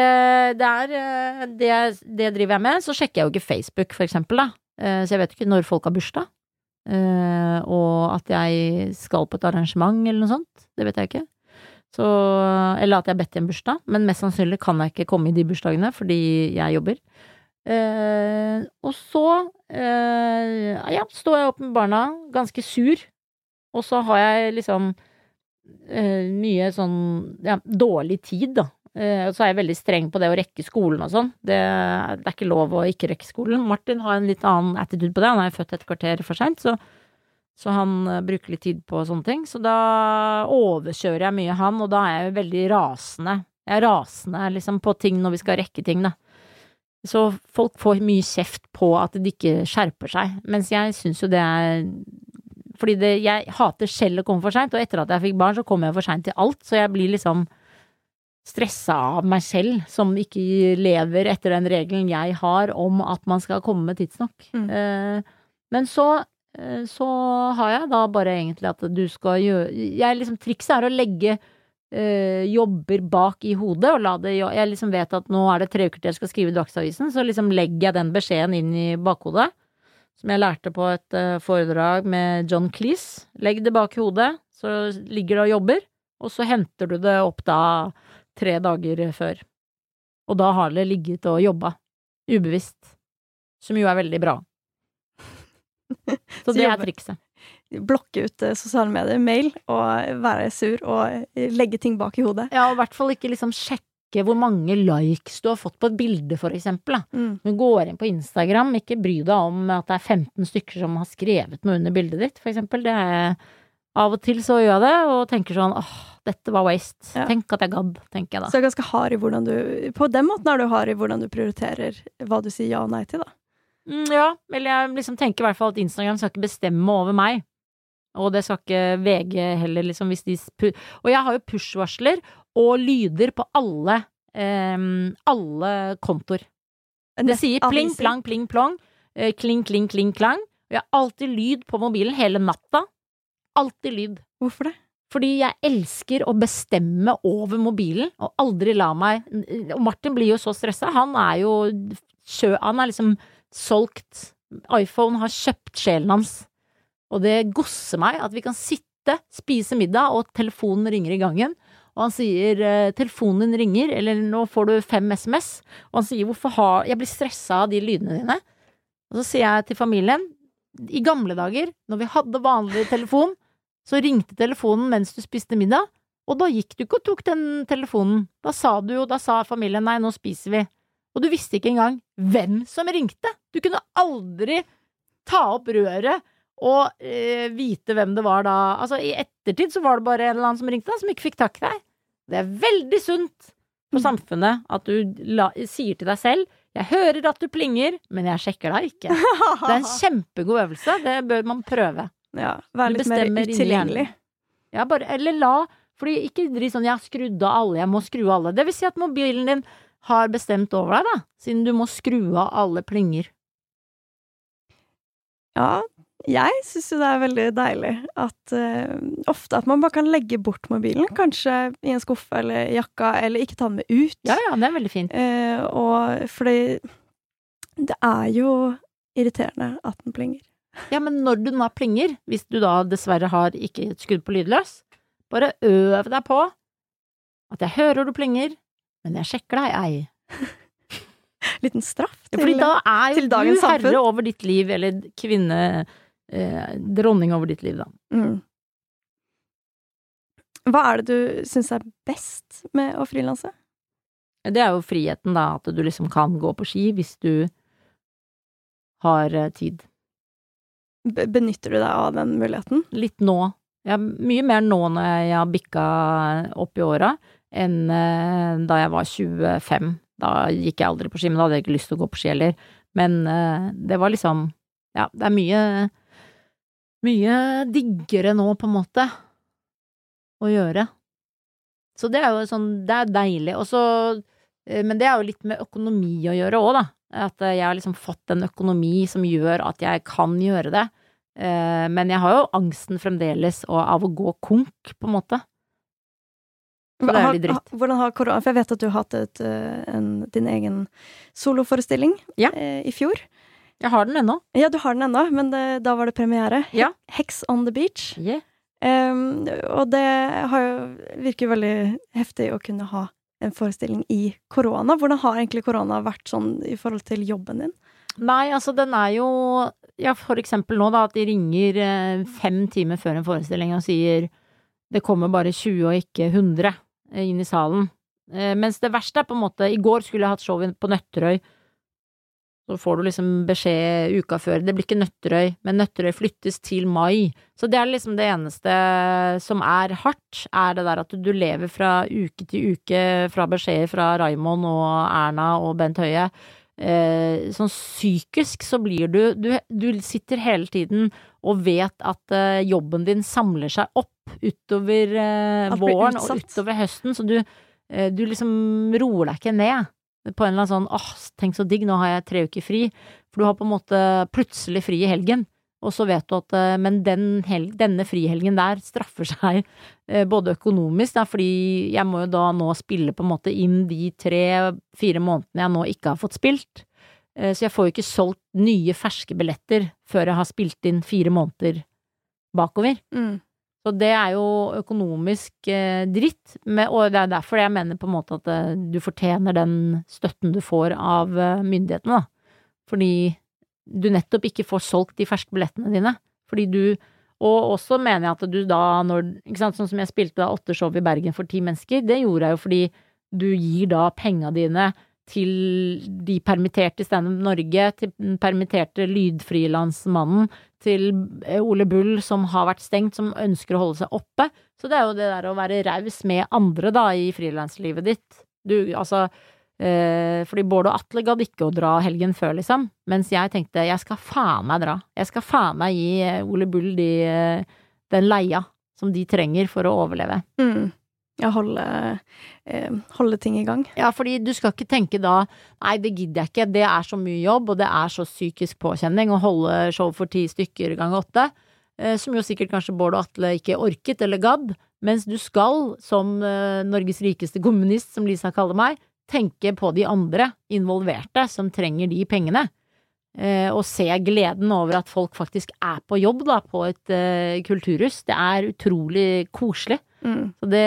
driver jeg med. Så sjekker jeg jo ikke Facebook for eksempel da. Så jeg vet ikke når folk har bursdag. Og at jeg skal på et arrangement eller noe sånt. Det vet jeg ikke. Så, eller at jeg har bedt i en bursdag. Men mest sannsynlig kan jeg ikke komme i de bursdagene fordi jeg jobber. Og så ja, står jeg opp med barna ganske sur, og så har jeg liksom mye sånn dårlig tid da, og så er jeg veldig streng på det å rekke skolen og sånn. Det er ikke lov å ikke rekke skolen. Martin har en litt annen attitude på det, han er jo født et kvarter for sent, så han bruker litt tid på sånne ting, så da overkjører jeg mye han, og da er jeg veldig rasende. Jeg er rasende liksom på ting når vi skal rekke ting da. Så folk får mye kjeft på at de ikke skjerper seg, mens jeg synes jo det er fordi jeg hater selv å komme for sent, og etter at jeg fikk barn så kommer jeg for sent til alt, så jeg blir liksom stresset av meg selv som ikke lever etter den regelen jeg har om at man skal komme tidsnok. Men så har jeg da bare egentlig at du skal gjøre liksom, trikset er å legge jobber bak i hodet og la det, jeg liksom vet at nå er det 3 uker til jeg skal skrive i Dagsavisen, så liksom legger jeg den beskjeden inn i bakhodet som jeg lærte på et foredrag med John Cleese. Legg det bak i hodet, så ligger det og jobber, og så henter du det opp da 3 dager før, og da har det ligget og jobbet ubevisst, som jo er veldig bra. Så det er trikset. Blokke ut sosiale medier, mail, og være sur, og legge ting bak i hodet. Ja, og i hvert fall ikke liksom sjekke hvor mange likes du har fått på et bilde, for eksempel. Du går inn på Instagram, ikke bry deg om at det er 15 stykker som har skrevet noe under bildet ditt, for eksempel. Det er, av og til så gjør jeg det, og tenker sånn, dette var waste. Ja. Tenk at jeg gadd, tenker jeg da. Så det er ganske hard i hvordan på den måten er du hard i hvordan du prioriterer hva du sier ja og nei til, da. Ja, eller jeg liksom tenker i hvert fall at Instagram skal ikke bestemme over meg. Og det skal ikke VG heller, liksom, hvis de og jeg har jo push-varsler og lyder på alle kontor. Det sier pling, plang, pling, plong, kling, kling, kling, klang. Og jeg har alltid lyd på mobilen hele natta. Alltid lyd. Hvorfor det? Fordi jeg elsker å bestemme over mobilen, og aldri la meg, og Martin blir jo så stresset, han er jo han er liksom solgt, iPhone har kjøpt sjelen hans. Og det gosser meg at vi kan sitte, spise middag, og telefonen ringer i gangen. Og han sier, telefonen ringer, eller nå får du 5 SMS. Og han sier, jeg blir stresset av de lydene dine. Og så sier jeg til familien, i gamle dager, når vi hadde vanlig telefon, så ringte telefonen mens du spiste middag, og da gikk du ikke og tok den telefonen. Da sa familien, nei, nå spiser vi. Og du visste ikke engang hvem som ringte. Du kunne aldri ta opp røret og vite hvem det var da. Altså, i ettertid så var det bare en eller annen som ringte deg, som ikke fikk tak i deg. Det veldig sunt for samfunnet at du sier til deg selv, jeg hører at du plinger, men jeg sjekker deg ikke. Det en kjempegod øvelse, det bør man prøve. Ja, være litt mer utilgjengelig. Ja, fordi ikke driv sånn, jeg har skrudd av alle, jeg må skru av alle. Det vil si at mobilen din har bestemt over deg da, siden du må skru av alle plinger. Ja, jeg synes jo det veldig deilig at ofte at man bare kan legge bort mobilen, kanskje i en skuffe eller jakka, eller ikke ta den med ut. Ja, det veldig fint. Og fordi det jo irriterende at den plinger. Ja, men når du nå plinger, hvis du da dessverre har ikke skudd på lydløs, bare øv deg på at jeg hører du plinger, men jeg sjekker deg ei. Liten straff fordi da til du herre over ditt liv, eller kvinne, dronning over ditt liv da. Hva det du synes best med å frilanse? Det jo friheten da, at du liksom kan gå på ski hvis du har tid. Benytter du deg av den muligheten? Litt nå. Mye mer nå når jeg har bikka opp i åra, enn da jeg var 25. Da gikk jeg aldri på ski, men da hadde jeg ikke lyst til å gå på ski heller. Men det var liksom, ja, det mye diggere nå på en måte å gjøre. Så det jo sånn, det deilig. Også, men det jo litt med økonomi å gjøre også da. At jeg har liksom fått en økonomi som gjør at jeg kan gjøre det. Men jeg har jo angsten fremdeles av å gå konk på en måte. Så det litt dritt. Hvordan har korona, for jeg vet at du har hatt din egen soloforestilling i fjor. Jeg har den ennå. Ja, du har den ennå, men da var det premiere. Ja. Hex on the Beach. Yeah. Og det virker veldig heftig å kunne ha en forestilling i korona. Hvordan har egentlig korona vært sånn i forhold til jobben din? Nei, altså den jo, ja, for eksempel nå da, at de ringer 5 timer før en forestilling og sier det kommer bare 20 og ikke 100 inn i salen. Mens det verste på en måte, i går skulle jeg hatt show på Nøtterøy, så får du liksom beskjed uka før, det blir ikke Nøtterøy, men Nøtterøy flyttes til mai. Så det liksom det eneste som hardt, det der at du lever fra uke til uke, fra beskjeder fra Raimond og Erna og Bent Høie. Sånn psykisk så blir du sitter hele tiden og vet at jobben din samler seg opp utover våren og utover høsten, så du liksom roer deg ikke ned på en eller annen sånn, tenk så digg, nå har jeg 3 uker fri, for du har på en måte plutselig fri i helgen, og så vet du at, men denne frihelgen der straffer seg både økonomisk, da, fordi jeg må jo da nå spille på en måte inn de 3-4 månedene jeg nå ikke har fått spilt, så jeg får jo ikke solgt nye ferske billetter før jeg har spilt inn 4 måneder bakover. Så det jo økonomisk dritt, og det derfor jeg mener på en måte at du fortjener den støtten du får av myndighetene, da. Fordi du nettopp ikke får solgt de ferske billettene dine. Fordi og også mener jeg at du da, ikke sant, sånn som jeg spilte da 8 show i Bergen for 10 mennesker, det gjorde jeg jo fordi du gir da pengene dine til de permitterte i Stand Up Norge, til den permitterte lydfrilansmannen, til Ole Bull som har vært stengt, som ønsker å holde seg oppe. Så det jo det der å være raus med andre da i frilanslivet ditt. Fordi Bård og Atle gadd ikke å dra helgen før, liksom. Mens jeg tenkte, jeg skal faen meg dra. Jeg skal faen meg gi Ole Bull den leia som de trenger for å overleve. Ja, holde ting i gang. Ja, fordi du skal ikke tenke da, nei, det gidder jeg ikke, det så mye jobb, og det så psykisk påkjenning å holde show for 10 stykker ganger 8, som jo sikkert kanskje Bård og Atle ikke orket eller gadd, mens du skal, som Norges rikeste kommunist, som Lisa kaller meg, tenke på de andre involverte som trenger de pengene, og se gleden over at folk faktisk på jobb da, på et kulturhus. Det utrolig koselig. Så det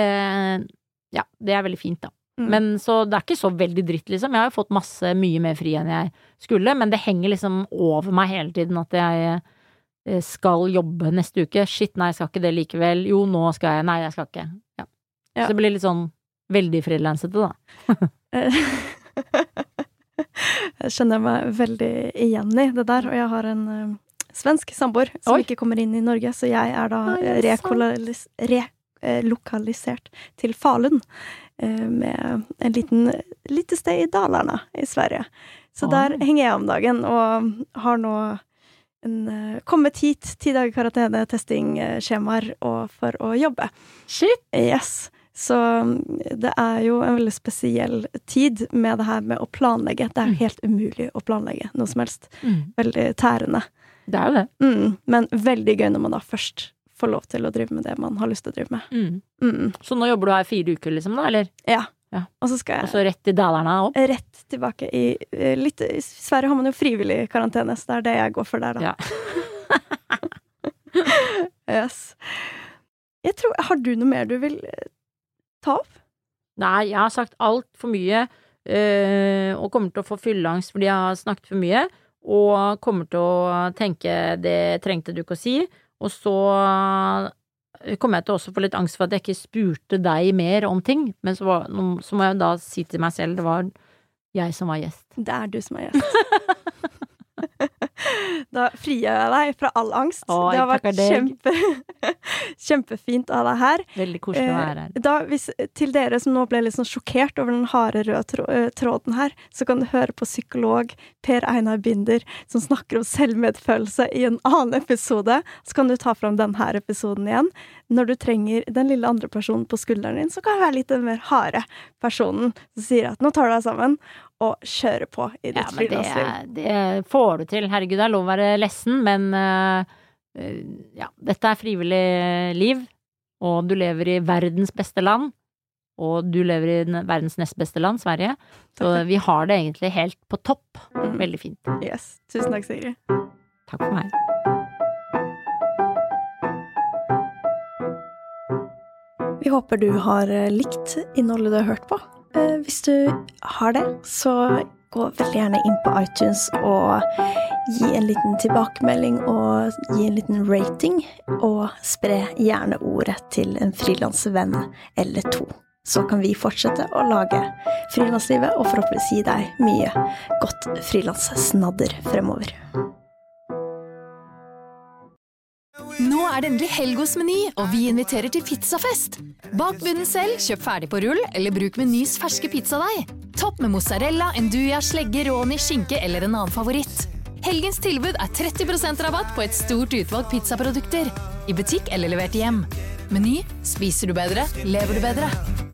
veldig fint da. Men så det ikke så veldig dritt liksom. Jeg har jo fått mye mer fri enn jeg skulle, men det henger liksom over meg hele tiden at jeg skal jobbe neste uke. Shit, nei, jeg skal ikke det likevel. Jo, nå skal jeg. Nei, jeg skal ikke. Ja. Så det blir litt sånn veldig frilansete da. Jeg kjenner meg veldig igjen i det der, og jeg har en svensk samboer som Oi. ikke kommer inn i Norge, så jeg da relokalisert til Falun med en lite sted i Dalarna i Sverige. Så der henger jeg om dagen og har nå kommet hit 10 dager karantene, testing-skjemaer for å jobbe. Shit! Yes. Så det jo en veldig spesiell tid med det her med å planlegge. Det jo helt umulig å planlegge noe som helst. Veldig tærende. Det jo det. Men veldig gøy når man da først får lov til å drive med det man har lyst til å drive med. Så nå jobber du her 4 uker liksom da, eller? Ja. Og så skal jeg... Og så rett i Dalarna opp? Rett tilbake i Sverige har man jo frivillig karantene, så det det jeg går for der da. Ja. Yes. Jeg tror, har du noe mer du vil ta opp? Nei, jeg har sagt alt for mye, og kommer til å få fylleangst fordi jeg har snakket for mye, og kommer til å tenke det trengte du ikke å si, og så kommer jeg til også å få litt angst for at jeg ikke spurte deg mer om ting, men så må jeg da si til meg selv, det var jeg som var gjest. Det du som er gjest. Da frier jeg deg fra all angst. Det har vært kjempefint av deg her. Veldig koselig å være her. Da, til dere som nå ble litt sånn sjokkert over den harde røde tråden her, så kan du høre på psykolog Per Einar Binder, som snakker om selvmedfølelse i en annen episode. Så kan du ta fram denne episoden igjen. Når du trenger den lille andre personen på skulderen din, så kan det være litt den mer harde personen som sier at nå tar du deg sammen, og kjøre på i ditt frilansliv. Det får du til. Herregud, det lov å være lessen, men dette frivillig liv, og du lever i verdens beste land, og du lever i verdens nest beste land, Sverige. Så vi har det egentlig helt på topp. Veldig fint. Yes. Tusen takk, Sigrid. Takk for meg. Vi håper du har likt innholdet du har hørt på. Hvis du har det, så gå veldig gjerne inn på iTunes og gi en liten tilbakemelding og gi en liten rating, og spre gjerne ordet til en frilansvenn eller 2. Så kan vi fortsette å lage frilanslivet og forhåpentligvis gi deg mye godt frilanssnadder fremover. Nå det endelig helg hos Meny, og vi inviterer til pizzafest. Bak bunnen selv, kjøp ferdig på rull, eller bruk Menys ferske pizzadeig. Topp med mozzarella, enduja, slegge, råni, skinke eller en annen favoritt. Helgens tilbud 30% rabatt på et stort utvalg pizzaprodukter. I butikk eller levert hjem. Meny, spiser du bedre, lever du bedre.